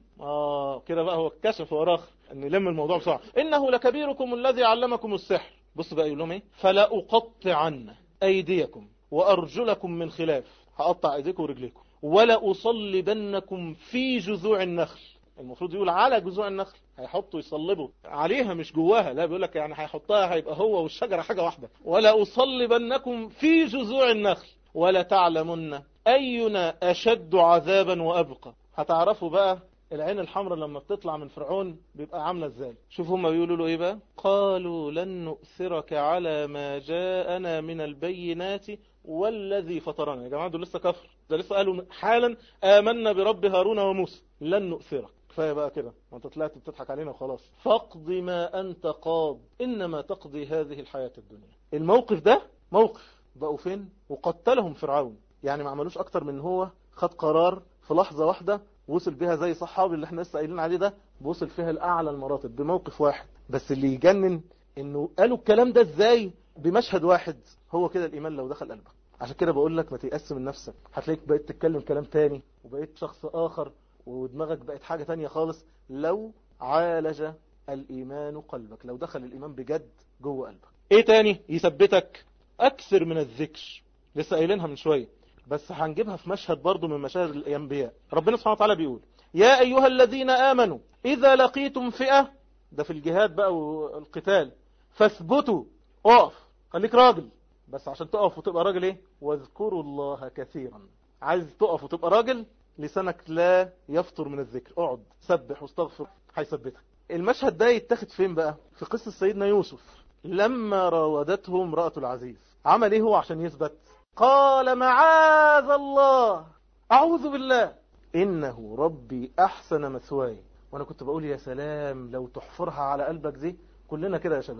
[SPEAKER 1] كده بقى هو اتكشف وراخ ان نلم الموضوع بسرعة. إنه لكبيركم الذي علمكم السحر. بص بقى يقول لهم ايه؟ فلا أقطعن أيديكم وأرجلكم من خلاف. هقطع أيديكم ورجليكم. ولا أصلبنكم في جذوع النخل. المفروض يقول على جذوع النخل، هيحطوا يصلبوا عليها مش جواها. لا بيقول لك يعني هيحطها هيبقى هو والشجرة حاجة واحدة. ولا أصلبنكم في جذوع النخل ولا تعلمن أينا أشد عذابا وأبقى. هتعرفوا بقى العين الحمراء لما بتطلع من فرعون بيبقى عاملة ازاي. شوف هم بيقولوا له ايه بقى؟ قالوا لن نؤثرك على ما جاءنا من البينات والذي فطرنا. يا جماعة دول لسه كفر، ده لسه قالوا حالا آمنا برب هارون وموسى. لن نؤثرك. كفاية بقى كده وانت طلعت بتضحك علينا وخلاص. فاقض ما أنت قاض إنما تقضي هذه الحياة الدنيا. الموقف ده موقف بقوا فين؟ وقتلهم فرعون. يعني ما عملوش أكتر من هو خد قرار في لحظة واحدة وصل بها زي صحابي اللي احنا لسه قايلين عليه ده، وصل فيها لأعلى المراتب بموقف واحد. بس اللي يجنن انه قالوا الكلام ده ازاي بمشهد واحد. هو كده الإيمان لو دخل قلبك. عشان كده بقول لك ما تيأس من نفسك. هتلاقيك بقيت تتكلم كلام تاني وبقيت شخص آخر ودماغك بقت حاجة تانية خالص لو عالج الإيمان قلبك، لو دخل الإيمان بجد جوه قلبك. ايه تاني يثبتك؟ أكثر من الذكر. لسه قايلينها من شوية بس هنجيبها في مشهد برضو من مشاهد الأنبياء. ربنا سبحانه وتعالى بيقول يا أيها الذين آمنوا إذا لقيتم فئة، ده في الجهاد بقى والقتال، فاثبتوا. اقف خليك راجل. بس عشان تقف وتبقى راجل ايه؟ واذكروا الله كثيرا. عايز تقف وتبقى راجل لسانك لا يفطر من الذكر. اقعد سبح واستغفر هيثبتك. المشهد ده يتاخد فين بقى؟ في قصة سيدنا يوسف لما راودته امرأة العزيز. عمل ايه هو عشان يثبت؟ قال معاذ الله، أعوذ بالله، إنه ربي أحسن مثواي. وأنا كنت بقول يا سلام لو تحفرها على قلبك دي. كلنا كده يا شباب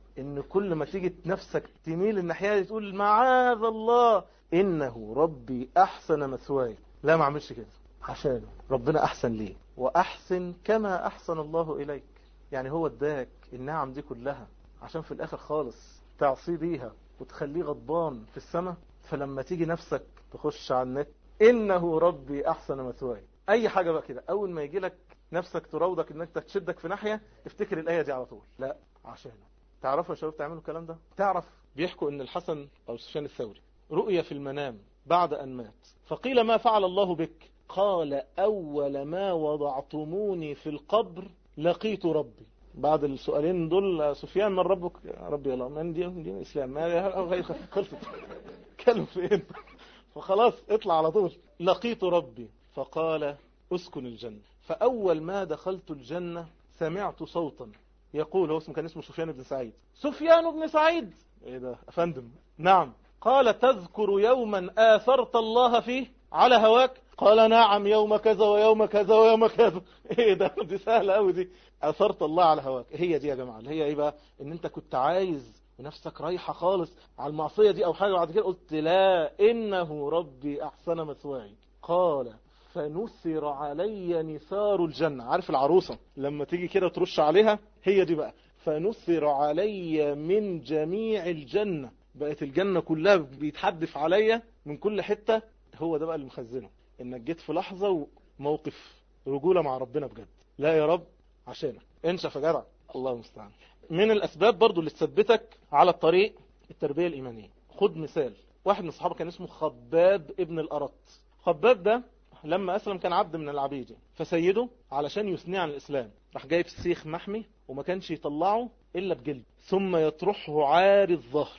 [SPEAKER 1] ان كل ما تيجي نفسك تميل الناحية دي تقول معاذ الله انه ربي احسن مثواي، لا ما اعملش كده، عشان ربنا احسن ليه، واحسن كما احسن الله اليك. يعني هو اداك النعم دي كلها عشان في الاخر خالص تعصي بيها وتخليه غضبان في السماء. فلما تيجي نفسك تخش على النت انه ربي احسن مثواي، اي حاجة بقى كده، اول ما يجي لك نفسك تراودك انك تشدك في ناحية افتكر الاية دي على طول. لا عشان تعرفوا يا شباب تعملوا الكلام ده. تعرف بيحكوا ان الحسن او سفيان الثوري رؤيا في المنام بعد ان مات، فقيل ما فعل الله بك؟ قال اول ما وضعتموني في القبر لقيت ربي. بعد السؤالين دول سفيان من ربك؟ ربي الله. من دين الاسلام؟ ما خلصت كلم فين؟ فخلاص اطلع على طول. لقيت ربي فقال اسكن الجنة. فاول ما دخلت الجنة سمعت صوتا يقول، هو كان اسمه سفيان بن سعيد. سفيان بن سعيد، ايه ده افندم؟ نعم. قال تذكر يوما آثرت الله فيه على هواك؟ قال نعم، يوم كذا ويوم كذا ويوم كذا. ايه ده؟ دي سهلة قوي دي. آثرت الله على هواك، هي دي يا جماعة اللي هي ايه بقى؟ ان انت كنت عايز ونفسك رايحة خالص على المعصية دي او حاجة، وبعد كده قلت لا انه ربي احسن مثواي. قال فنثر علي نثار الجنة. عارف العروسة لما تيجي كده ترش عليها؟ هي دي بقى. فنثر علي من جميع الجنة، بقت الجنة كلها بيتحدف عليا من كل حتة. هو ده بقى اللي مخزنه، انك جيت في لحظة وموقف رجولة مع ربنا بجد. لا يا رب عشانك انشف يا جدع. الله المستعان. من الاسباب برضو اللي تثبتك على الطريق التربية الايمانية. خد مثال، واحد من الصحابة كان اسمه خباب ابن الأرط. خباب ده لما أسلم كان عبد من العبيد، فسيده علشان يثني عن الإسلام راح جايب السيخ محمي وما كانش يطلعه إلا بجلد، ثم يطرحه عاري الظهر.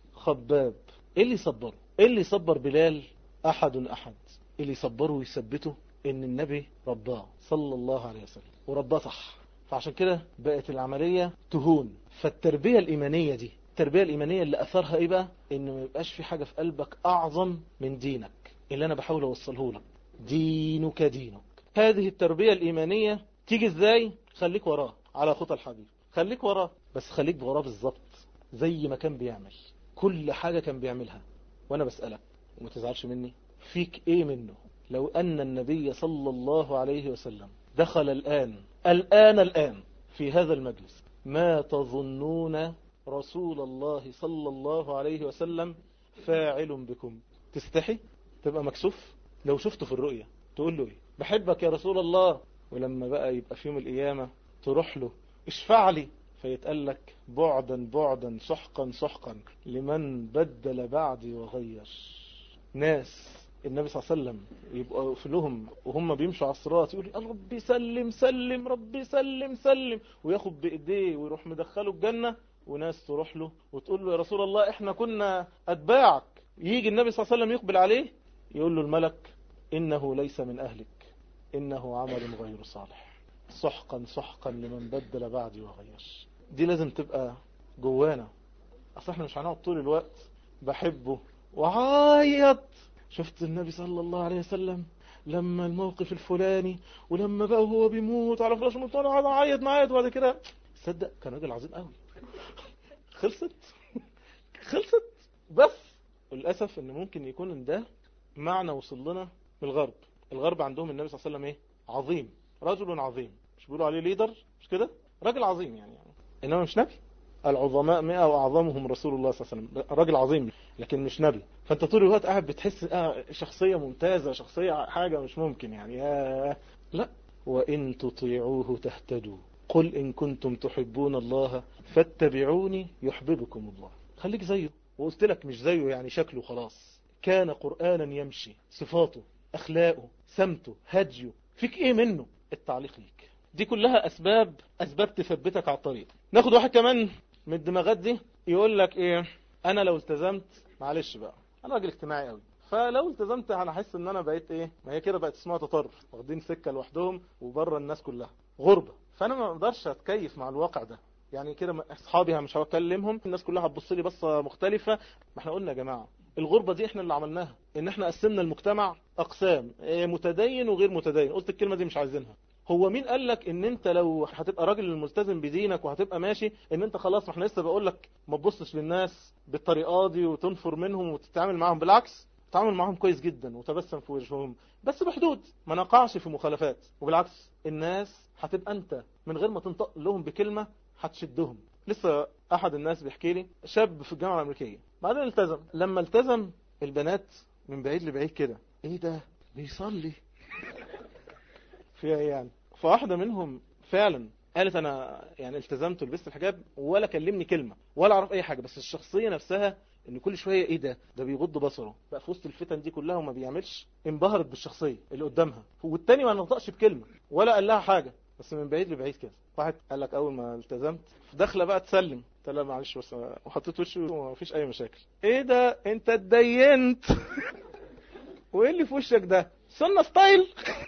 [SPEAKER 1] خباب إيه اللي يصبره؟ إيه اللي يصبر بلال؟ أحد. اللي يصبره ويثبته إن النبي رباه صلى الله عليه وسلم، ورباه صح. فعشان كده بقت العملية تهون. فالتربية الإيمانية دي، التربية الإيمانية اللي أثرها إيه بقى؟ إن ما يبقاش في حاجة في قلبك أعظم من دينك اللي أنا بحاول أوصله لك. دينك دينك. هذه التربية الإيمانية تيجي إزاي؟ خليك وراه على خطى الحبيب، خليك وراه، بس خليك وراه بالظبط زي ما كان بيعمل كل حاجة كان بيعملها. وأنا بسألك وما تزعلش مني، فيك إيه منه؟ لو أن النبي صلى الله عليه وسلم دخل الآن في هذا المجلس، ما تظنون رسول الله صلى الله عليه وسلم فاعل بكم؟ تستحي؟ تبقى مكسوف؟ لو شفته في الرؤية تقول له ايه؟ بحبك يا رسول الله. ولما بقى يبقى في يوم القيامة تروح له اشفع لي، فيتقال لك بعدا بعدا سحقا سحقا لمن بدل بعدي وغير. ناس النبي صلى الله عليه وسلم يبقى في لهم وهم بيمشوا على الصراط يقول ربي سلم سلم ربي سلم سلم، وياخد بايديه ويروح مدخله الجنة. وناس تروح له وتقول له يا رسول الله احنا كنا اتباعك. يجي النبي صلى الله عليه وسلم يقبل عليه يقول له الملك إنه ليس من أهلك، إنه عمل غير صالح. سحقا سحقا لمن بدل بعدي وغير. دي لازم تبقى جوانا. أصل احنا مش هنقعد طول الوقت بحبه وعايط. شفت النبي صلى الله عليه وسلم لما الموقف الفلاني، ولما بقى هو بيموت على فراش الموت انا قاعد اعيط معايا، وبعد كده صدق كان راجل عظيم قوي. خلصت. بس للاسف ان ممكن يكون ان ده معنى وصل لنا من الغرب عندهم النبي صلى الله عليه وسلم ايه؟ عظيم، رجل عظيم. مش بيقولوا عليه ليدر؟ مش كده؟ راجل عظيم يعني. انما مش نبي. العظماء 100 واعظمهم رسول الله صلى الله عليه وسلم. راجل عظيم لكن مش نبي. فانت طول الوقت قاعد بتحس شخصية ممتازة، شخصية حاجة مش ممكن يعني. لا. وإن تطيعوه تهتدوا قل إن كنتم تحبون الله فاتبعوني يحببكم الله. خليك زيه. وقلت لك مش زيه يعني شكله خلاص. كان قرآنا يمشي، صفاته، أخلاقه، سمته، هديه، فيك إيه منه؟ التعليق ليك. دي كلها أسباب تثبتك على الطريق. ناخد واحد كمان من الدماغات دي يقول لك إيه؟ أنا لو التزمت، معلش بقى أنا راجل اجتماعي قوي، فلو التزمت أنا أحس إن أنا بقيت إيه؟ ما هي كده بقت اسمها تطرف، واخدين سكة لوحدهم وبره الناس كلها غربة. فأنا ما أقدرش أتكيف مع الواقع ده. يعني كده أصحابي مش هكلمهم، الناس كلها هتبص لي بصة مختلفة. ما احنا قلنا يا جماعة الغربة دي احنا اللي عملناها، ان احنا قسمنا المجتمع اقسام، متدين وغير متدين. قلت الكلمة دي مش عايزينها. هو مين قال لك ان انت لو هتبقى راجل ملتزم بدينك وهتبقى ماشي ان انت خلاص؟ ما احنا لسه بقول لك ما تبصش للناس بالطريقه دي وتنفر منهم وتتعامل معاهم. بالعكس، تعامل معاهم كويس جدا وتبسم في وجههم، بس بحدود، ما نقعش في مخالفات. وبالعكس الناس هتبقى انت من غير ما تنطق لهم بكلمه هتشدهم. لسه احد الناس بيحكي لي شاب في الجامعه الامريكيه، بعدين التزم. لما التزم البنات من بعيد لبعيد كده، ايه ده بيصلي فيها يعني. فواحدة منهم فعلا قالت انا يعني التزمت ولبست الحجاب ولا كلمني كلمة ولا اعرف اي حاجة، بس الشخصية نفسها ان كل شوية ايه ده بيغض بصره بقى في وسط الفتن دي كلها وما بيعملش. انبهرت بالشخصية اللي قدامها، والتاني ما نطقش بكلمة ولا قال لها حاجة، بس من بعيد لبعيد كده. واحد قال لك اول ما التزمت داخله بقى تسلم، قلت لها معلش بس، وحطيت وشي وما فيش اي مشاكل. ايه ده انت اتدينت وايه اللي في وشك ده سنة ستايل؟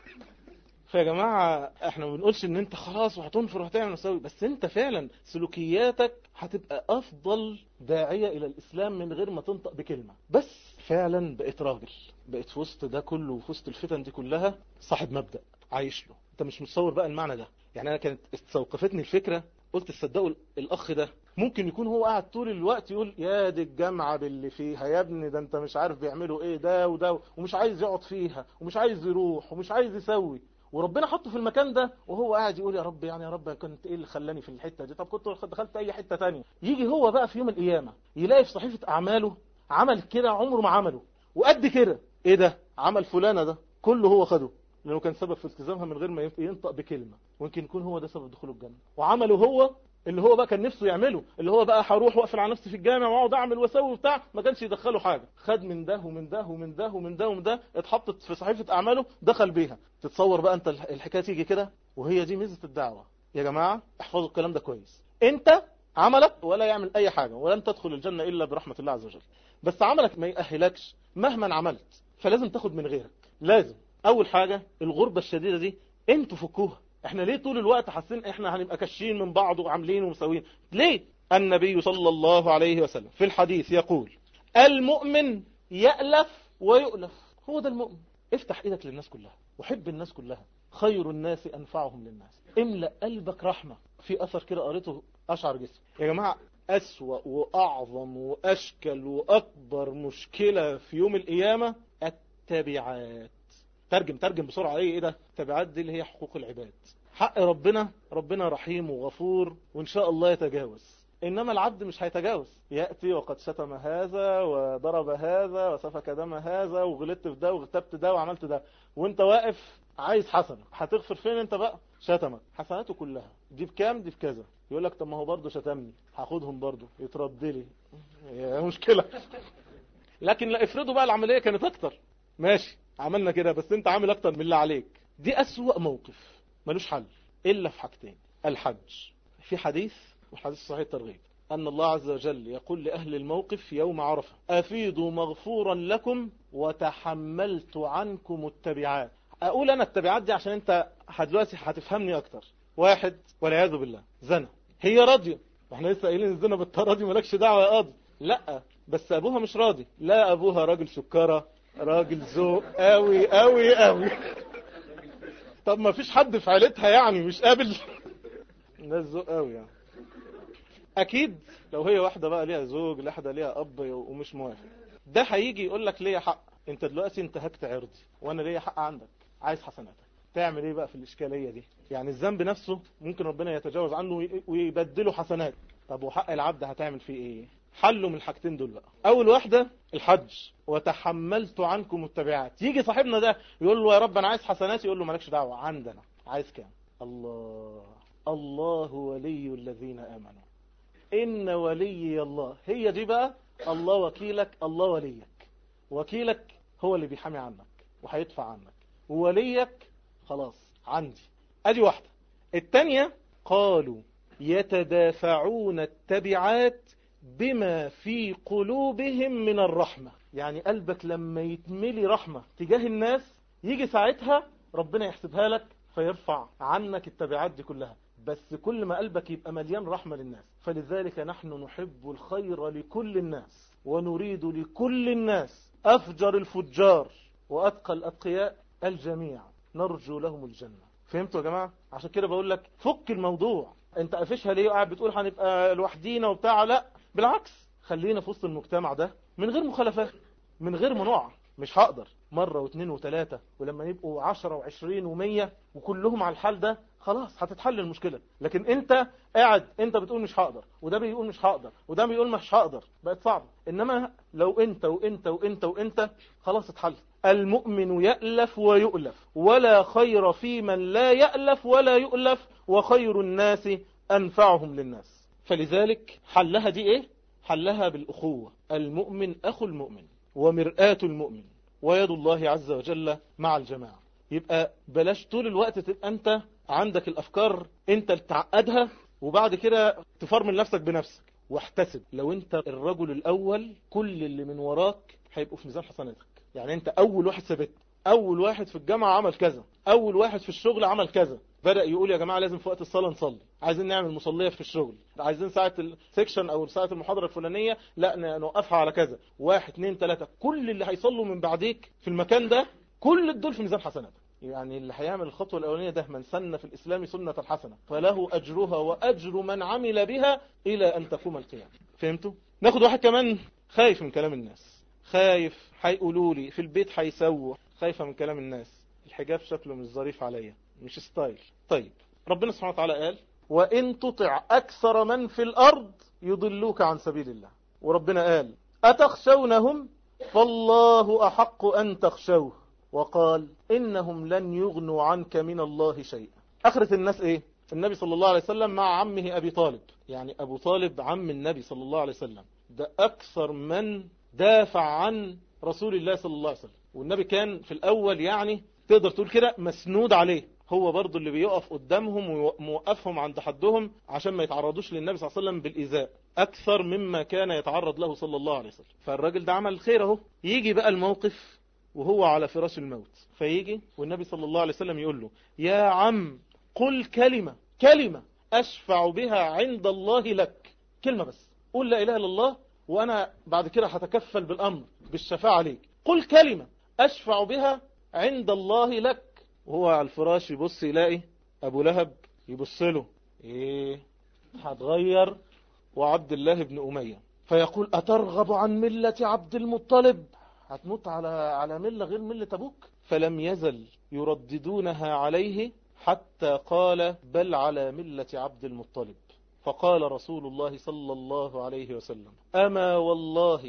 [SPEAKER 1] فيا جماعة احنا ما بنقولش ان انت خلاص وهتنفر وهتعمل وتسوي، بس انت فعلا سلوكياتك هتبقى افضل داعية الى الاسلام من غير ما تنطق بكلمة. بس فعلا بقيت راجل، بقيت في وسط ده كله وفي وسط الفتن دي كلها صاحب مبدأ عايش له. انت مش متصور بقى المعنى ده. يعني انا كانت استوقفتني الفكرة، قلت تصدقوا الاخ ده ممكن يكون هو قاعد طول الوقت يقول يا دي الجامعة باللي فيها يا ابني، ده انت مش عارف بيعملوا ايه ده وده، ومش عايز يقعد فيها ومش عايز يروح ومش عايز يسوي، وربنا حطه في المكان ده وهو قاعد يقول يا رب، يعني يا رب كنت ايه اللي خلاني في الحتة دي؟ طب كنت دخلت اي حتة تانية. يجي هو بقى في يوم القيامة يلاقي في صحيفة اعماله عمل كده عمره ما عمله وقد كده. ايه ده؟ عمل فلانة ده كله هو خده لانه كان سبب في التزامها من غير ما ينطق بكلمة، ويمكن يكون هو ده سبب دخوله الجنة. وعمله هو اللي هو بقى كان نفسه يعمله، اللي هو بقى هروح واقفل على نفسي في الجامع واقعد اعمل واسوي وبتاع، ما كانش يدخله حاجه، خد من ده ومن ده ومن ده ومن ده ومن ده، اتحطت في صحيفه اعماله دخل بيها. تتصور بقى انت الحكايه تيجي كده؟ وهي دي ميزه الدعوه يا جماعه. احفظوا الكلام ده كويس. انت عملك ولا يعمل اي حاجه ولن تدخل الجنه الا برحمه الله عز وجل، بس عملك ما يأهلكش مهما عملت، فلازم تاخد من غيرك. لازم اول حاجه الغربه الشديده دي انتوا فكوها. احنا ليه طول الوقت حاسين احنا هنبقى كاشين من بعض وعاملين ومسوين؟ ليه؟ النبي صلى الله عليه وسلم في الحديث يقول المؤمن يألف ويؤلف. هو ده المؤمن. افتح ايدك للناس كلها وحب الناس كلها. خير الناس انفعهم للناس. املأ قلبك رحمة. في اثر كده قريته اشعر جسمي يا جماعة. اسوأ واعظم واشكل واكبر مشكلة في يوم القيامة التبعات. ترجم بسرعة. ايه ده التبعات دي؟ اللي هي حقوق العباد. حق ربنا رحيم وغفور وان شاء الله يتجاوز، انما العبد مش هيتجاوز. يأتي وقد شتم هذا وضرب هذا وسفك دم هذا وغلطت في ده وغتبت ده وعملت ده، وانت واقف عايز حسنة. هتغفر فين انت بقى؟ شتمك، حسناته كلها دي بكام؟ دي بكذا. يقول لك طب ما هو برضه شتمني، هاخدهم برضه يترد لي. يا مشكلة. لكن لا، افرضوا بقى العملية كانت اكتر، ماشي عملنا كده بس انت عامل اكتر من اللي عليك. دي اسوأ موقف ملوش حل الا في حاجتين. الحج. في حديث والحديث صحيح الترغيب ان الله عز وجل يقول لاهل الموقف يوم عرفة افيضوا مغفورا لكم وتحملت عنكم التبعات. اقول انا التبعات دي عشان انت دلوقتي هتفهمني اكتر. واحد والعياذ بالله زنا، هي راضية، احنا لسه قايلين الزنا بالتراضي مالكش دعوة يا قاضي. لا بس ابوها مش راضي. لا ابوها راجل سكرة، راجل ذوق قوي قوي قوي. طب ما فيش حد في عيلتها يعني مش قابل؟ الناس ذوق قوي يعني. اكيد لو هي واحدة بقى ليها زوج، واحدة ليها اب ومش موافق، ده هيجي يقول لك ليا حق. انت دلوقتي انتهكت عرضي وانا ليا حق عندك، عايز حسناتك. تعمل ايه بقى في الاشكالية دي؟ يعني الذنب نفسه ممكن ربنا يتجاوز عنه ويبدله حسنات. طب وحق العبد هتعمل فيه ايه؟ حله من الحاجتين دول بقى. اول واحدة الحج. وتحملت عنكم التبعات. يجي صاحبنا ده يقول له يا رب انا عايز حسناتي، يقول له مالكش دعوة عندنا. عايز كام؟ الله ولي الذين امنوا ان ولي الله. هي دي بقى الله وكيلك، الله وليك. وكيلك هو اللي بيحامي عنك وهيدفع عنك، ووليك خلاص عندي. ادي واحدة. التانية قالوا يتدافعون التبعات بما في قلوبهم من الرحمة. يعني قلبك لما يتملي رحمة تجاه الناس يجي ساعتها ربنا يحسبها لك فيرفع عنك التبعات دي كلها. بس كل ما قلبك يبقى مليان رحمة للناس. فلذلك نحن نحب الخير لكل الناس ونريد لكل الناس، أفجر الفجار وأتقى الأتقياء الجميع نرجو لهم الجنة. فهمتوا يا جماعة؟ عشان كده بقول لك فك الموضوع. انت قافشها ليه قاعد بتقول هنبقى لوحدينا وبتاع؟ لا بالعكس، خلينا في وسط المجتمع ده من غير مخالفات، من غير منوع. مش هقدر مرة واثنين وثلاثة، ولما يبقوا 10 و20 و100 وكلهم على الحال ده خلاص هتتحل المشكلة. لكن انت قاعد انت بتقول مش هقدر، وده بيقول مش هقدر، وده بيقول مش هقدر، بقت صعبة. انما لو انت وانت وانت وانت خلاص اتحل. المؤمن يألف ويؤلف، ولا خير في من لا يألف ولا يؤلف، وخير الناس أنفعهم للناس. فلذلك حلها دي ايه؟ حلها بالأخوة. المؤمن أخو المؤمن ومرآة المؤمن، ويد الله عز وجل مع الجماعة. يبقى بلاش طول الوقت تبقى انت عندك الأفكار انت اللي تعقدها، وبعد كده تفرمل نفسك بنفسك. واحتسب لو انت الرجل الأول، كل اللي من وراك هيبقوا في ميزان حسناتك. يعني انت أول واحد ثبت، أول واحد في الجامعة عمل كذا، أول واحد في الشغل عمل كذا، بدأ يقول يا جماعة لازم في وقت الصلاة نصلي، عايزين نعمل مصلية في الشغل، عايزين ساعة السكشن أو ساعة المحاضرة الفلانية لا نوقفها على كذا، 1 2 3. كل اللي هيصلوا من بعديك في المكان ده كل الدول في ميزان حسناتك. يعني اللي هيعمل الخطوة الأولانية ده من سن في الإسلام سنة حسنة فله أجرها وأجر من عمل بها إلى أن تقوم القيامة. فهمتوا؟ ناخد واحد كمان خايف من كلام الناس، خايف هيقولوا لي في البيت هيسووا، خايفة من كلام الناس، الحجاب شكله مش ظريف عليا، مش ستايل. طيب ربنا سبحانه وتعالى قال وإن تطع أكثر من في الأرض يضلوك عن سبيل الله. وربنا قال أتخشونهم فالله أحق أن تخشوه، وقال إنهم لن يغنوا عنك من الله شيئا. آخرة الناس إيه؟ النبي صلى الله عليه وسلم مع عمه أبي طالب. يعني أبو طالب عم النبي صلى الله عليه وسلم، ده أكثر من دافع عن رسول الله صلى الله عليه وسلم. والنبي كان في الأول يعني تقدر تقول كده مسنود عليه، هو برضو اللي بيقف قدامهم وموقفهم عند حدهم عشان ما يتعرضوش للنبي صلى الله عليه وسلم بالإيذاء أكثر مما كان يتعرض له صلى الله عليه وسلم. فالراجل ده عمل الخير اهو. يجي بقى الموقف وهو على فراش الموت، فيجي والنبي صلى الله عليه وسلم يقول له يا عم قل كلمة أشفع بها عند الله لك، كلمة بس، قل لا إله إلا الله وأنا بعد كده هتكفل بالأمر بالشفاعة عليك. قل كلمة أشفع بها عند الله لك. وهو على الفراش يبص يلاقي أبو لهب يبص له، إيه هتغير، وعبد الله بن أمية، فيقول أترغب عن ملة عبد المطلب؟ هتموت على ملة غير ملة أبوك؟ فلم يزل يرددونها عليه حتى قال بل على ملة عبد المطلب. فقال رسول الله صلى الله عليه وسلم أما والله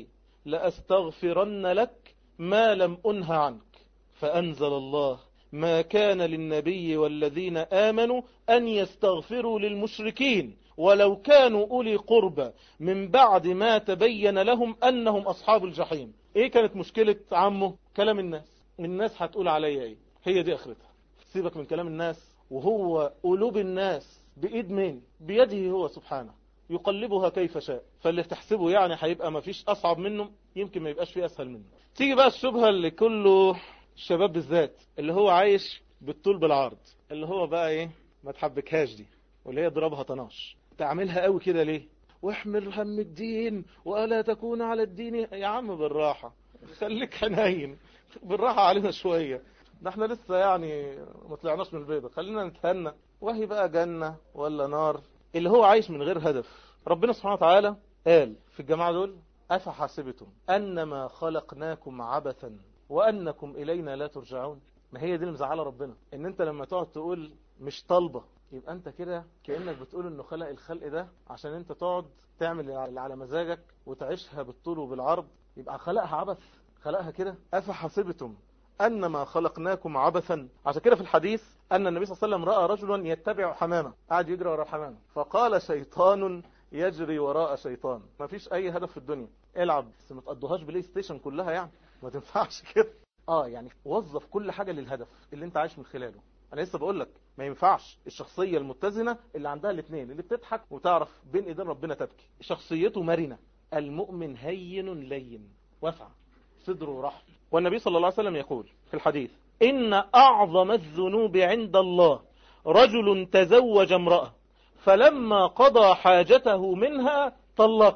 [SPEAKER 1] لأستغفرن لك ما لم أنه عنك. فأنزل الله ما كان للنبي والذين آمنوا أن يستغفروا للمشركين ولو كانوا أولي قربى من بعد ما تبين لهم أنهم أصحاب الجحيم. إيه كانت مشكلة عمه؟ كلام الناس هتقول عليا إيه؟ هي دي آخرتها. سيبك من كلام الناس، وهو قلوب الناس بإيد مين؟ بيده هو سبحانه يقلبها كيف شاء. فاللي تحسبه يعني هيبقى ما فيش أصعب منه، يمكن ما يبقاش فيه أسهل منه. تيجي بقى الشبهة اللي كله الشباب بالذات اللي هو عايش بالطول بالعرض، اللي هو بقى ايه ما تحبكهاش دي، واللي هي ضربها طناش. تعملها قوي كده ليه؟ واحمل هم الدين وألا تكون على الدين. يا عم بالراحة، خليك حنين، بالراحة علينا شوية، ده احنا لسه يعني ما طلعناش من البيضة، خلينا نتهنى. وهي بقى جنة ولا نار اللي هو عايش من غير هدف. ربنا سبحانه وتعالى قال في الجماعة دول أفحسبتم أنما خلقناكم عبثا وأنكم إلينا لا ترجعون. ما هي دي اللي مزعله ربنا، ان انت لما تقعد تقول مش طالبة، يبقى انت كده كأنك بتقول انه خلق الخلق ده عشان انت تقعد تعمل اللي على مزاجك وتعيشها بالطول وبالعرض. يبقى خلقها عبث، خلقها كده. أفحسبتم أنما خلقناكم عبثا. عشان كده في الحديث أن النبي صلى الله عليه وسلم رأى رجلا يتبع حمامة، قاعد يجري وراء حمامة، فقال شيطان يجري وراء شيطان. ما فيش أي هدف في الدنيا، العب بس ما تقضوهاش بلاي ستيشن كلها، يعني ما تنفعش كده. يعني وظف كل حاجة للهدف اللي انت عايش من خلاله. انا لسه بقول لك ما ينفعش الشخصية المتزنة اللي عندها الاثنين، اللي بتضحك وتعرف بين ايدين ربنا تبكي، شخصيته مرنة. المؤمن هين لين وفع، صدره رحم. والنبي صلى الله عليه وسلم يقول في الحديث إن أعظم الذنوب عند الله رجل تزوج امرأة فلما قضى حاجته منها طلقها.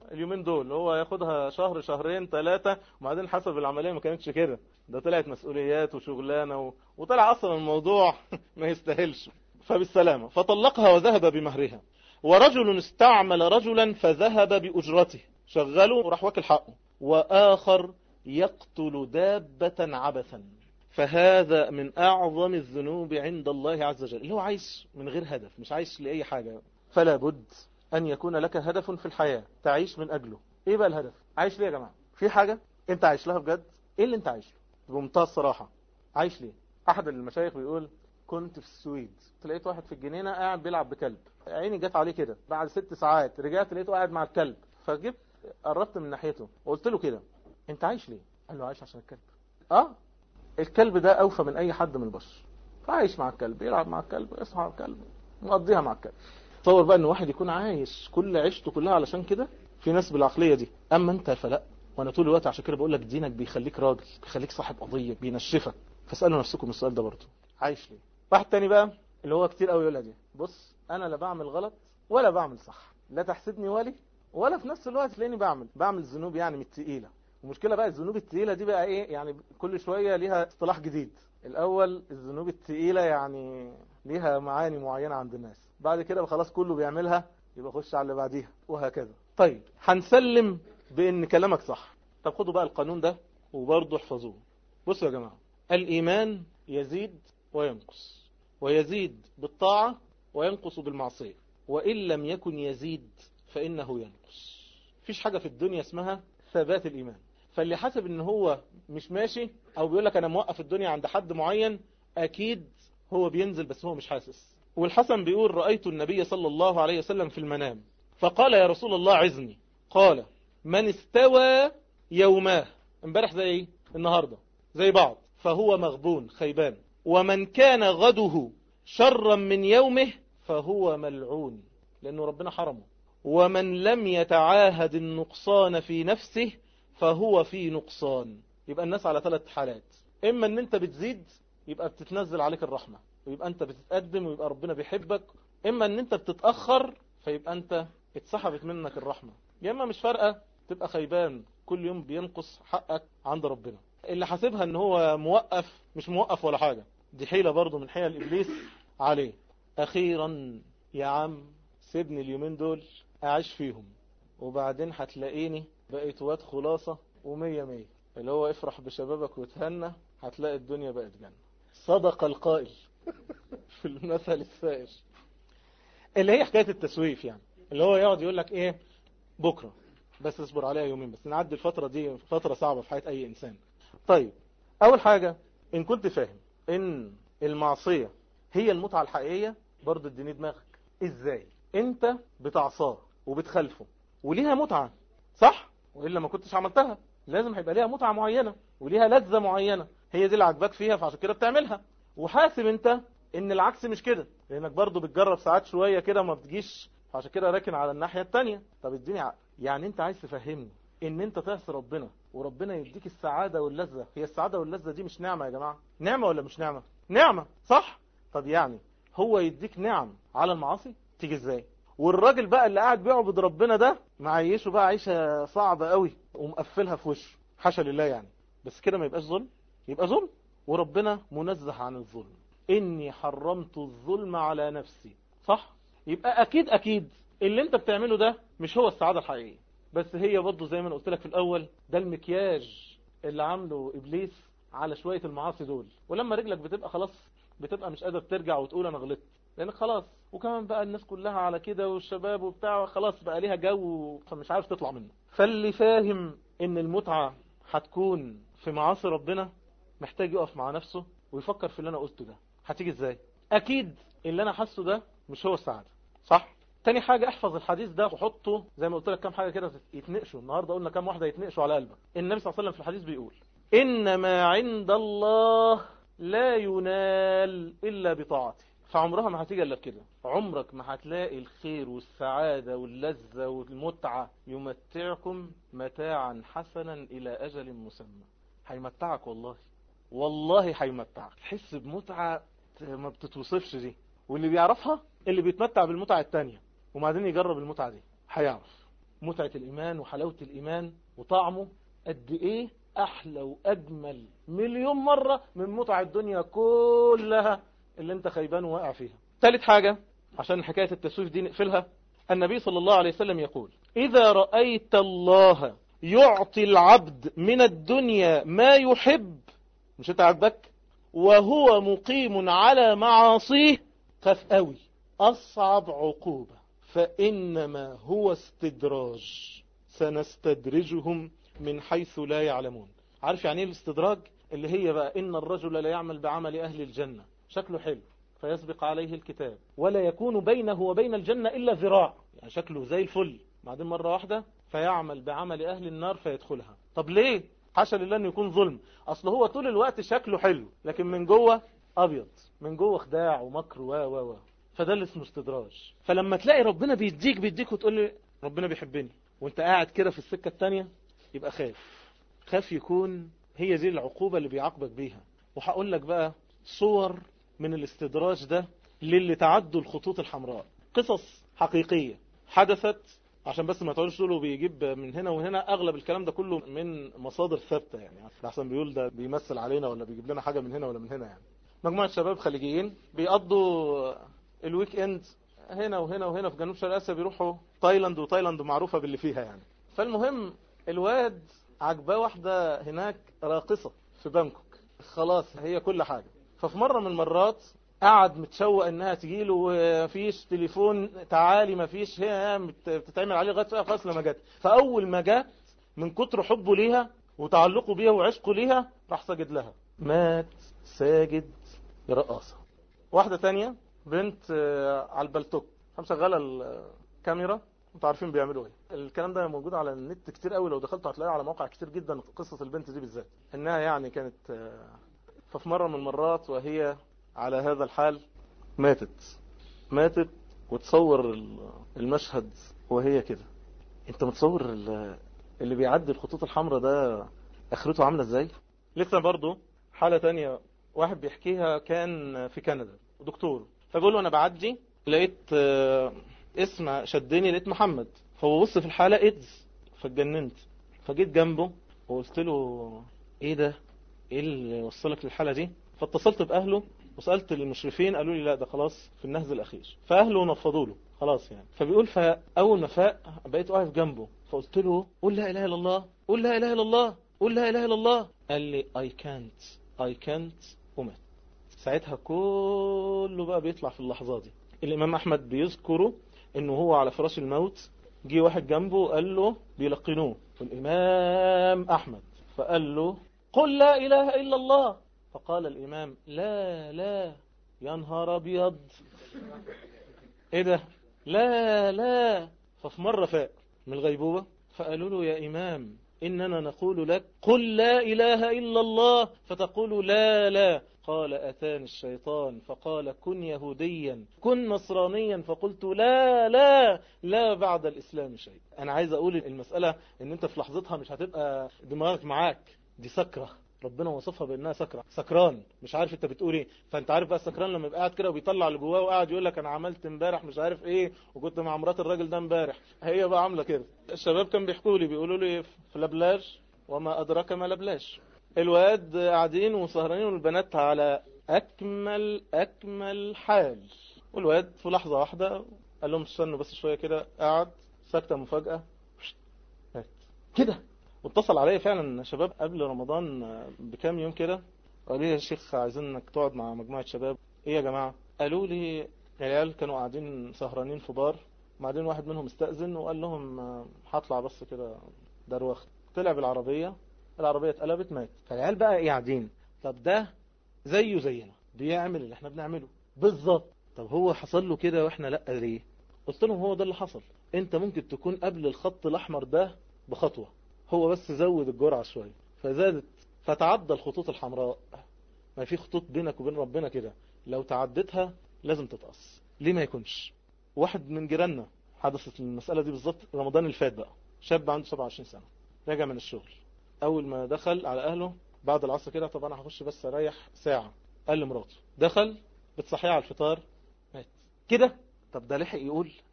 [SPEAKER 1] اليومين دول، هو ياخدها شهر شهرين ثلاثة، وبعدين حسب العملية ما كانتش كده، ده طلعت مسؤوليات وشغلانة وطلع أصلا الموضوع ما يستاهلش. فبالسلامة فطلقها وذهب بمهرها. ورجل استعمل رجلا فذهب بأجرته، شغله وراح واكل حقه. وآخر يقتل دابة عبثا، فهذا من أعظم الذنوب عند الله عز وجل، اللي هو عايش من غير هدف، مش عايش لأي حاجة. فلا بد أن يكون لك هدف في الحياة تعيش من أجله. إيه بقى الهدف؟ عايش ليه يا جماعة؟ في حاجة أنت عايش لها بجد؟ إيه اللي أنت عايش له بمنتهى الصراحة؟ عايش ليه؟ أحد المشايخ بيقول كنت في السويد، لقيت واحد في الجنينة قاعد بيلعب بكلب، عيني جت عليه كده، بعد 6 ساعات رجعت لقيته قاعد مع الكلب، فجبت قربت من ناحيته وقلت له كده أنت عايش ليه؟ قال له عايش عشان الكلب. الكلب ده أوفى من أي حد من البشر، فعايش مع الكلب، يلعب مع الكلب، يصحى مع الكلب، مقضيها مع الكلب. تصور بقى ان واحد يكون عايش كل عيشته كلها علشان كده. في ناس بالعقلية دي. اما انت فلا. وانا طول الوقت عشان كده بقول لك دينك بيخليك راجل، بيخليك صاحب قضية، بينشفك. فاسألوا نفسكم السؤال ده برضه، عايش ليه؟ واحد تاني بقى اللي هو كتير قوي يقولها دي، بص انا لا بعمل غلط ولا بعمل صح، لا تحسدني ولي، ولا في نفس الوقت تلاقيني بعمل ذنوب يعني من التقيلة. المشكلة بقى الذنوب التقيلة دي بقى ايه يعني، كل شوية ليها اصطلاح جديد. الاول الذنوب التقيلة يعني ليها معاني معينة عند الناس، بعد كده خلاص كله بيعملها يبقى خش على اللي بعديها وهكذا. طيب هنسلم بان كلامك صح. طب خدوا بقى القانون ده وبرضه احفظوه. بصوا يا جماعة، الايمان يزيد وينقص، ويزيد بالطاعة وينقص بالمعصية، وإن لم يكن يزيد فإنه ينقص. مفيش حاجة في الدنيا اسمها ثبات الإيمان. فاللي حاسب ان هو مش ماشي او بيقول لك انا موقف الدنيا عند حد معين، اكيد هو بينزل بس هو مش حاسس. والحسن بيقول رأيت النبي صلى الله عليه وسلم في المنام فقال يا رسول الله عزني، قال من استوى يوماه، امبارح زي ايه النهاردة زي بعض، فهو مغبون خيبان، ومن كان غده شرا من يومه فهو ملعون لأنه ربنا حرمه، ومن لم يتعاهد النقصان في نفسه فهو في نقصان. يبقى الناس على 3 حالات، اما ان انت بتزيد يبقى بتتنزل عليك الرحمة ويبقى انت بتتقدم ويبقى ربنا بيحبك، اما ان انت بتتأخر فيبقى انت اتسحبت منك الرحمة، يا اما مش فارقة تبقى خيبان كل يوم بينقص حقك عند ربنا. اللي حاسبها ان هو موقف مش موقف ولا حاجة، دي حيلة برضو من حيل الابليس عليه. اخيرا يا عم سيبني اليومين دول اعيش فيهم وبعدين هتلاقيني بقيت واد خلاصة ومية مية، اللي هو افرح بشبابك وتهنى هتلاقي الدنيا بقت جنة. صدق القائل في المثل السائر، اللي هي حكاية التسويف، يعني اللي هو يقعد يقول لك ايه بكرة بس اصبر عليها يومين بس، نعدي الفترة دي فترة صعبة في حياة اي انسان. طيب اول حاجة ان كنت فاهم ان المعصية هي المتعة الحقيقية، برضه اديني دماغك ازاي انت بتعصاه وبتخالفه وليها متعة صح، وإلا ما كنتش عملتها. لازم هيبقى ليها متعة معينة وليها لذة معينة، هي دي اللي عجبك فيها فعشان كده بتعملها. وحاسب انت ان العكس مش كده، لانك برضو بتجرب ساعات شوية كده ما بتجيش فعشان كده راكن على الناحية التانية. طب اديني عقل، يعني انت عايز تفهمني ان انت تعصي ربنا وربنا يديك السعادة واللذة؟ هي السعادة واللذة دي مش نعمة يا جماعة؟ نعمة ولا مش نعمة؟ نعمة صح. طب يعني هو يديك نعم على المعاصي تيجي ازاي؟ والراجل بقى اللي قاعد بيعبد ربنا ده معيشه بقى عيشة صعبة قوي ومقفلها في وشه، حاشا لله يعني. بس كده ما يبقاش ظلم؟ يبقى ظلم، وربنا منزه عن الظلم، إني حرمت الظلم على نفسي صح. يبقى أكيد اللي انت بتعمله ده مش هو السعادة الحقيقية، بس هي برضه زي ما انا قلت لك في الأول، ده المكياج اللي عامله إبليس على شوية المعاصي دول. ولما رجلك بتبقى خلاص بتبقى مش قادر ترجع وتقول أنا غلطت، لأنك خلاص، وكمان بقى الناس كلها على كده والشباب وبتاع خلاص بقى ليها جو فمش عارف تطلع منه. فاللي فاهم ان المتعة هتكون في معاصي ربنا محتاج يقف مع نفسه ويفكر في اللي انا قلته ده هتيجي ازاي. اكيد اللي انا حاسه ده مش هو السعادة صح. تاني حاجة احفظ الحديث ده وحطه زي ما قلت لك كام حاجة كده يتنقشوا النهاردة، قلنا كام واحدة يتنقشوا على قلبك. النبي صلى الله عليه وسلم في الحديث بيقول إنما عند الله لا ينال إلا بطاعته، فعمرها ما هتيجي الا بكده. عمرك ما هتلاقي الخير والسعادة واللذة والمتعة يمتعكم متاعا حسنا إلى أجل مسمى. هيمتعك والله هيمتعك، تحس بمتعة ما بتتوصفش دي. واللي بيعرفها اللي بيتمتع بالمتعة التانية وبعدين يجرب المتعة دي هيعرف متعة الإيمان وحلاوة الإيمان وطعمه قد إيه أحلى وأجمل مليون مرة من متع الدنيا كلها اللي انت خيبان وواقع فيها. ثالث حاجة عشان حكاية التسويف دي نقفلها، النبي صلى الله عليه وسلم يقول: إذا رأيت الله يعطي العبد من الدنيا ما يحب، مش انت عاجبك، وهو مقيم على معاصيه، خاف قوي، أصعب عقوبة، فإنما هو استدراج، سنستدرجهم من حيث لا يعلمون. عارف يعني ايه الاستدراج؟ اللي هي بقى إن الرجل لا يعمل بعمل أهل الجنة، شكله حلو فيسبق عليه الكتاب ولا يكون بينه وبين الجنة إلا ذراع، يعني شكله زي الفل، بعدين مرة واحدة فيعمل بعمل أهل النار فيدخلها. طب ليه؟ حاشا لله أنه يكون ظلم، أصل هو طول الوقت شكله حلو لكن من جوه أبيض، من جوه خداع ومكر و فده اللي اسمه استدراج. فلما تلاقي ربنا بيديك وتقول لي ربنا بيحبني وانت قاعد كده في السكة التانية، يبقى خاف يكون هي دي العقوبة اللي بيعاقبك بيها. وهقول لك بقى صور من الاستدراج ده للي تعدوا الخطوط الحمراء، قصص حقيقية حدثت، عشان بس ما تقولش تقولوا بيجيب من هنا وهنا، اغلب الكلام ده كله من مصادر ثابتة، يعني احسن بيقول ده بيمثل علينا ولا بيجيب لنا حاجة من هنا ولا من هنا. يعني مجموعة شباب خليجيين بيقضوا الويك اند هنا وهنا وهنا في جنوب شرق اسيا، بيروحوا تايلاند، وتايلاند معروفة باللي فيها يعني. فالمهم الواد عجباه واحدة هناك راقصة في بانكوك، خلاص هي كل حاجة. ففي مرة من المرات قعد متشوق انها تجيله، ومفيش تليفون تعالي، مفيش، هي بتتعمل عليه لغايه فيها خلاص. لما جت، فاول ما جت من كتر حبه ليها وتعلقه بيها وعشقه ليها راح ساجد لها، مات ساجد لرقاصة. واحدة تانية بنت على البلتوك مشغله الكاميرا، انتوا عارفين بيعملوا ايه. الكلام ده موجود على النت كتير قوي، لو دخلتوا هتلاقيه على مواقع كتير جدا، قصة البنت دي بالذات، انها يعني كانت ففي مرة من المرات وهي على هذا الحال ماتت. وتصور المشهد وهي كده. انت متصور اللي بيعدي الخطوط الحمراء ده اخرته عاملة ازاي؟ لسه برضو حالة تانية واحد بيحكيها، كان في كندا دكتور، فبيقول له انا بعدي لقيت اسم شدني، لقيت محمد، فببص في الحالة ايدز، فاتجننت، فجيت جنبه وقلت له ايه ده، ايه اللي وصلك للحالة دي؟ فاتصلت باهله وسألت المشرفين، قالوا لي لا ده خلاص في النهز الاخير، فاهله نفضوا له خلاص يعني. فبيقول فاول ما فاق بقيت واقف جنبه، فقلت له قول لا اله الا الله، قول لا اله الا الله، قول لا اله الا الله. قال لي I can't ومات. ساعتها كله بقى بيطلع في اللحظة دي. الامام احمد بيذكره انه هو على فراش الموت، جه واحد جنبه قال له، بيلقنوه الامام احمد، فقال له قل لا اله الا الله، فقال الامام لا يا نهار ابيض، ايه ده، لا. ففي مرة فاق من الغيبوبة، فقالوا له يا امام اننا نقول لك قل لا اله الا الله، فتقول لا. قال اتاني الشيطان فقال كن يهوديا كن نصرانيا، فقلت لا بعد الاسلام شيء. انا عايز اقول المسألة ان انت في لحظتها مش هتبقى دماغك معاك، دي سكرة، ربنا وصفها بانها سكران، مش عارف انت بتقول ايه. فانت عارف بقى السكران لما يبقى قاعد كده وبيطلع اللي جواه، وقاعد يقول لك انا عملت امبارح مش عارف ايه، وكنت مع مرات الراجل ده امبارح، هي بقى عامله كده. الشباب كان بيحكوا لي، بيقولوا لي في لبلاش وما ادراك ما لبلاش، الواد قاعدين وسهرانين والبنات على اكمل حال، والواد في لحظه واحده قال لهم استنوا بس شويه كده، قعد سكته مفاجاه مات كده. واتصل عليا فعلا شباب قبل رمضان بكام يوم كده، قالوا لي يا شيخ عايزين انك تقعد مع مجموعة شباب. ايه يا جماعة؟ قالوا لي العيال كانوا قاعدين سهرانين في بار، بعدين واحد منهم استأذن وقال لهم هطلع بس كده دروخ، طلع بالعربية، العربية اتقلبت مات. فالعيال بقى قاعدين، طب ده زيه زينا بيعمل اللي احنا بنعمله بالظبط، طب هو حصل له كده واحنا لا ليه؟ قلت لهم هو ده اللي حصل، انت ممكن تكون قبل الخط الاحمر ده بخطوة، هو بس زود الجرعة شوية فزادت، فتعدى الخطوط الحمراء. ما في خطوط بينك وبين ربنا كده، لو تعدتها لازم تتقص. ليه ما يكونش؟ واحد من جيراننا حدثت المسألة دي بالظبط رمضان اللي فات بقى، شاب عنده 27 سنة راجع من الشغل، اول ما دخل على اهله بعد العصر كده، طب انا هخش بس اريح ساعة، قال لمراته، دخل بتصحيها على الفطار، مات كده. طب ده لحق يقول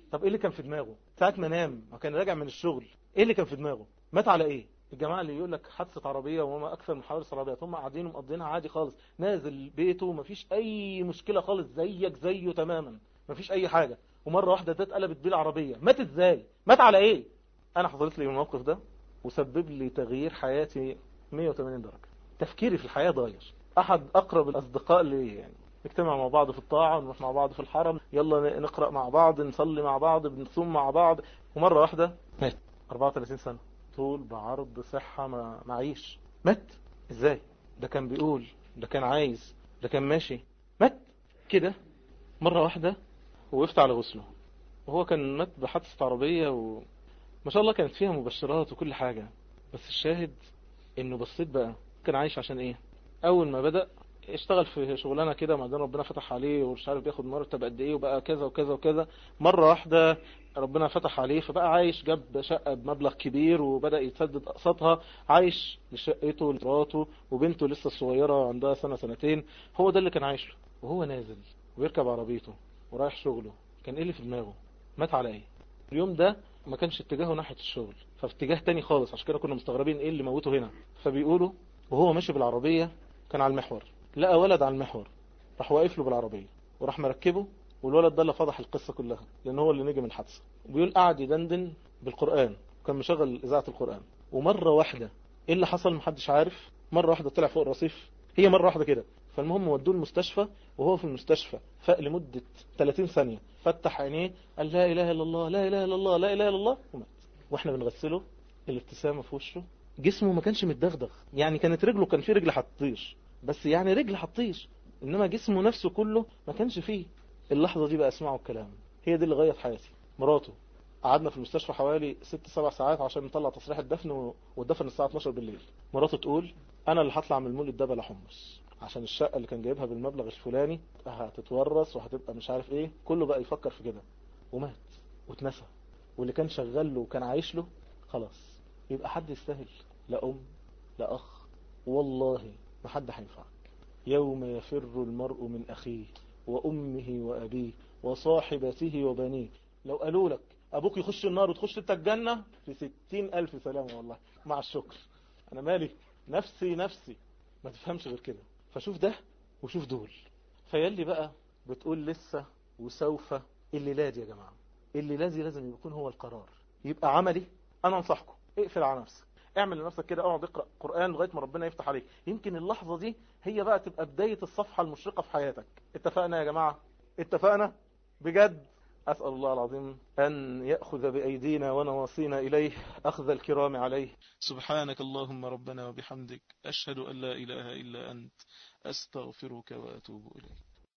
[SPEAKER 1] طب ايه اللي كان في دماغه ساعة ما نام وكان راجع من الشغل؟ ايه اللي كان في دماغه؟ مات على ايه؟ الجماعة اللي يقول لك حادثة عربية وما اكثر من حوادث عربيات، هم قاعدين ومقضينها عادي خالص، نازل بيته مفيش اي مشكلة خالص، زيك زيه تماما، مفيش اي حاجة، ومرة واحدة ده اتقلبت بيه العربية. مات ازاي؟ مات على ايه؟ انا حصلت لي الموقف ده وسبب لي تغيير حياتي 180 درجة. تفكيري في الحياة ضاير. احد اقرب الاصدقاء لي يعني نجتمع مع بعض في الطاعة، نروح مع بعض في الحرم، يلا نقرأ مع بعض، نصلي مع بعض، بنصوم مع بعض، ومرة واحدة مات. 34 سنة، طول بعرض صحة ما معيش، مات ازاي؟ ده كان بيقول، ده كان عايز، ده كان ماشي، مات كده مرة واحدة. وقفت على غسله وهو كان مات بحادثة عربية، وما شاء الله كانت فيها مبشرات وكل حاجة. بس الشاهد انه بصيت بقى كان عايش عشان ايه. اول ما بدأ اشتغل في شغلانه كده، بعدين ربنا فتح عليه ومش عارف بياخد مرتب قد ايه، وبقى كذا وكذا وكذا. مره واحده ربنا فتح عليه فبقى عايش، جاب شقه بمبلغ كبير وبدا يسدد اقساطها، عايش لشقته لمراته وبنته لسه الصغيره عندها سنه سنتين. هو ده اللي كان عايش له. وهو نازل ويركب عربيته ورايح شغله، كان ايه اللي في دماغه؟ مات على ايه؟ اليوم ده ما كانش اتجاهه ناحيه الشغل، ففي اتجاه تاني خالص، عشان كده كنا مستغربين ايه اللي موته هنا. فبيقولوا وهو ماشي بالعربيه كان على المحور، لقى ولد على المحور، راح واقف له بالعربية وراح مركبه. والولد ده اللي فضح القصة كلها، لان هو اللي نجي من الحادثة. وبيقول قعد يدندن بالقرآن، كان مشغل إذاعة القرآن. ومرة واحدة ايه اللي حصل محدش عارف، مرة واحدة طلع فوق الرصيف، هي مرة واحدة كده. فالمهم ودوه المستشفى، وهو في المستشفى فاق لمدة 30 ثانية، فتح عينيه قال لا إله إلا الله، لا إله إلا الله، لا إله إلا الله، ومات. واحنا بنغسله الابتسامة في وشه، جسمه ما كانش متدغدغ، يعني كانت رجله، كان في رجل هتطير بس يعني رجل هتطير، انما جسمه نفسه كله ما كانش فيه. اللحظة دي بقى اسمعوا الكلام، هي دي اللي غيرت حياتي. مراته قعدنا في المستشفى حوالي 6-7 ساعات عشان نطلع تصريح الدفن، والدفن الساعة 12 بالليل. مراته تقول انا اللي هطلع من المولد ده بلا حمص، عشان الشقة اللي كان جايبها بالمبلغ الفلاني هتتورث وهتبقى مش عارف ايه. كله بقى يفكر في كده، ومات واتنسى. واللي كان شغال له وكان عايش له خلاص. يبقى حد يستاهل؟ لا ام، لا اخ، والله ما حد هينفعك. يوم يفر المرء من أخيه وأمه وأبيه وصاحبته وبنيه. لو قالوا لك أبوك يخش النار وتخش انت الجنة، في 60,000 سلامة والله مع الشكر. أنا مالي، نفسي نفسي، ما تفهمش غير كده. فشوف ده وشوف دول. فياللي بقى بتقول لسه وسوف، اللي لازم يا جماعة، اللي لازم يكون هو القرار، يبقى عملي. أنا أنصحكم اقفل على نفسك، اعمل لنفسك كده، اقعد اقرأ قرآن لغاية ما ربنا يفتح عليك. يمكن اللحظة دي هي بقى تبقى بداية الصفحة المشرقة في حياتك. اتفقنا يا جماعة؟ اتفقنا بجد. أسأل الله العظيم أن يأخذ بأيدينا ونواصينا إليه أخذ الكرام عليه. سبحانك اللهم ربنا وبحمدك، أشهد أن لا إله إلا أنت، أستغفرك وأتوب إليك.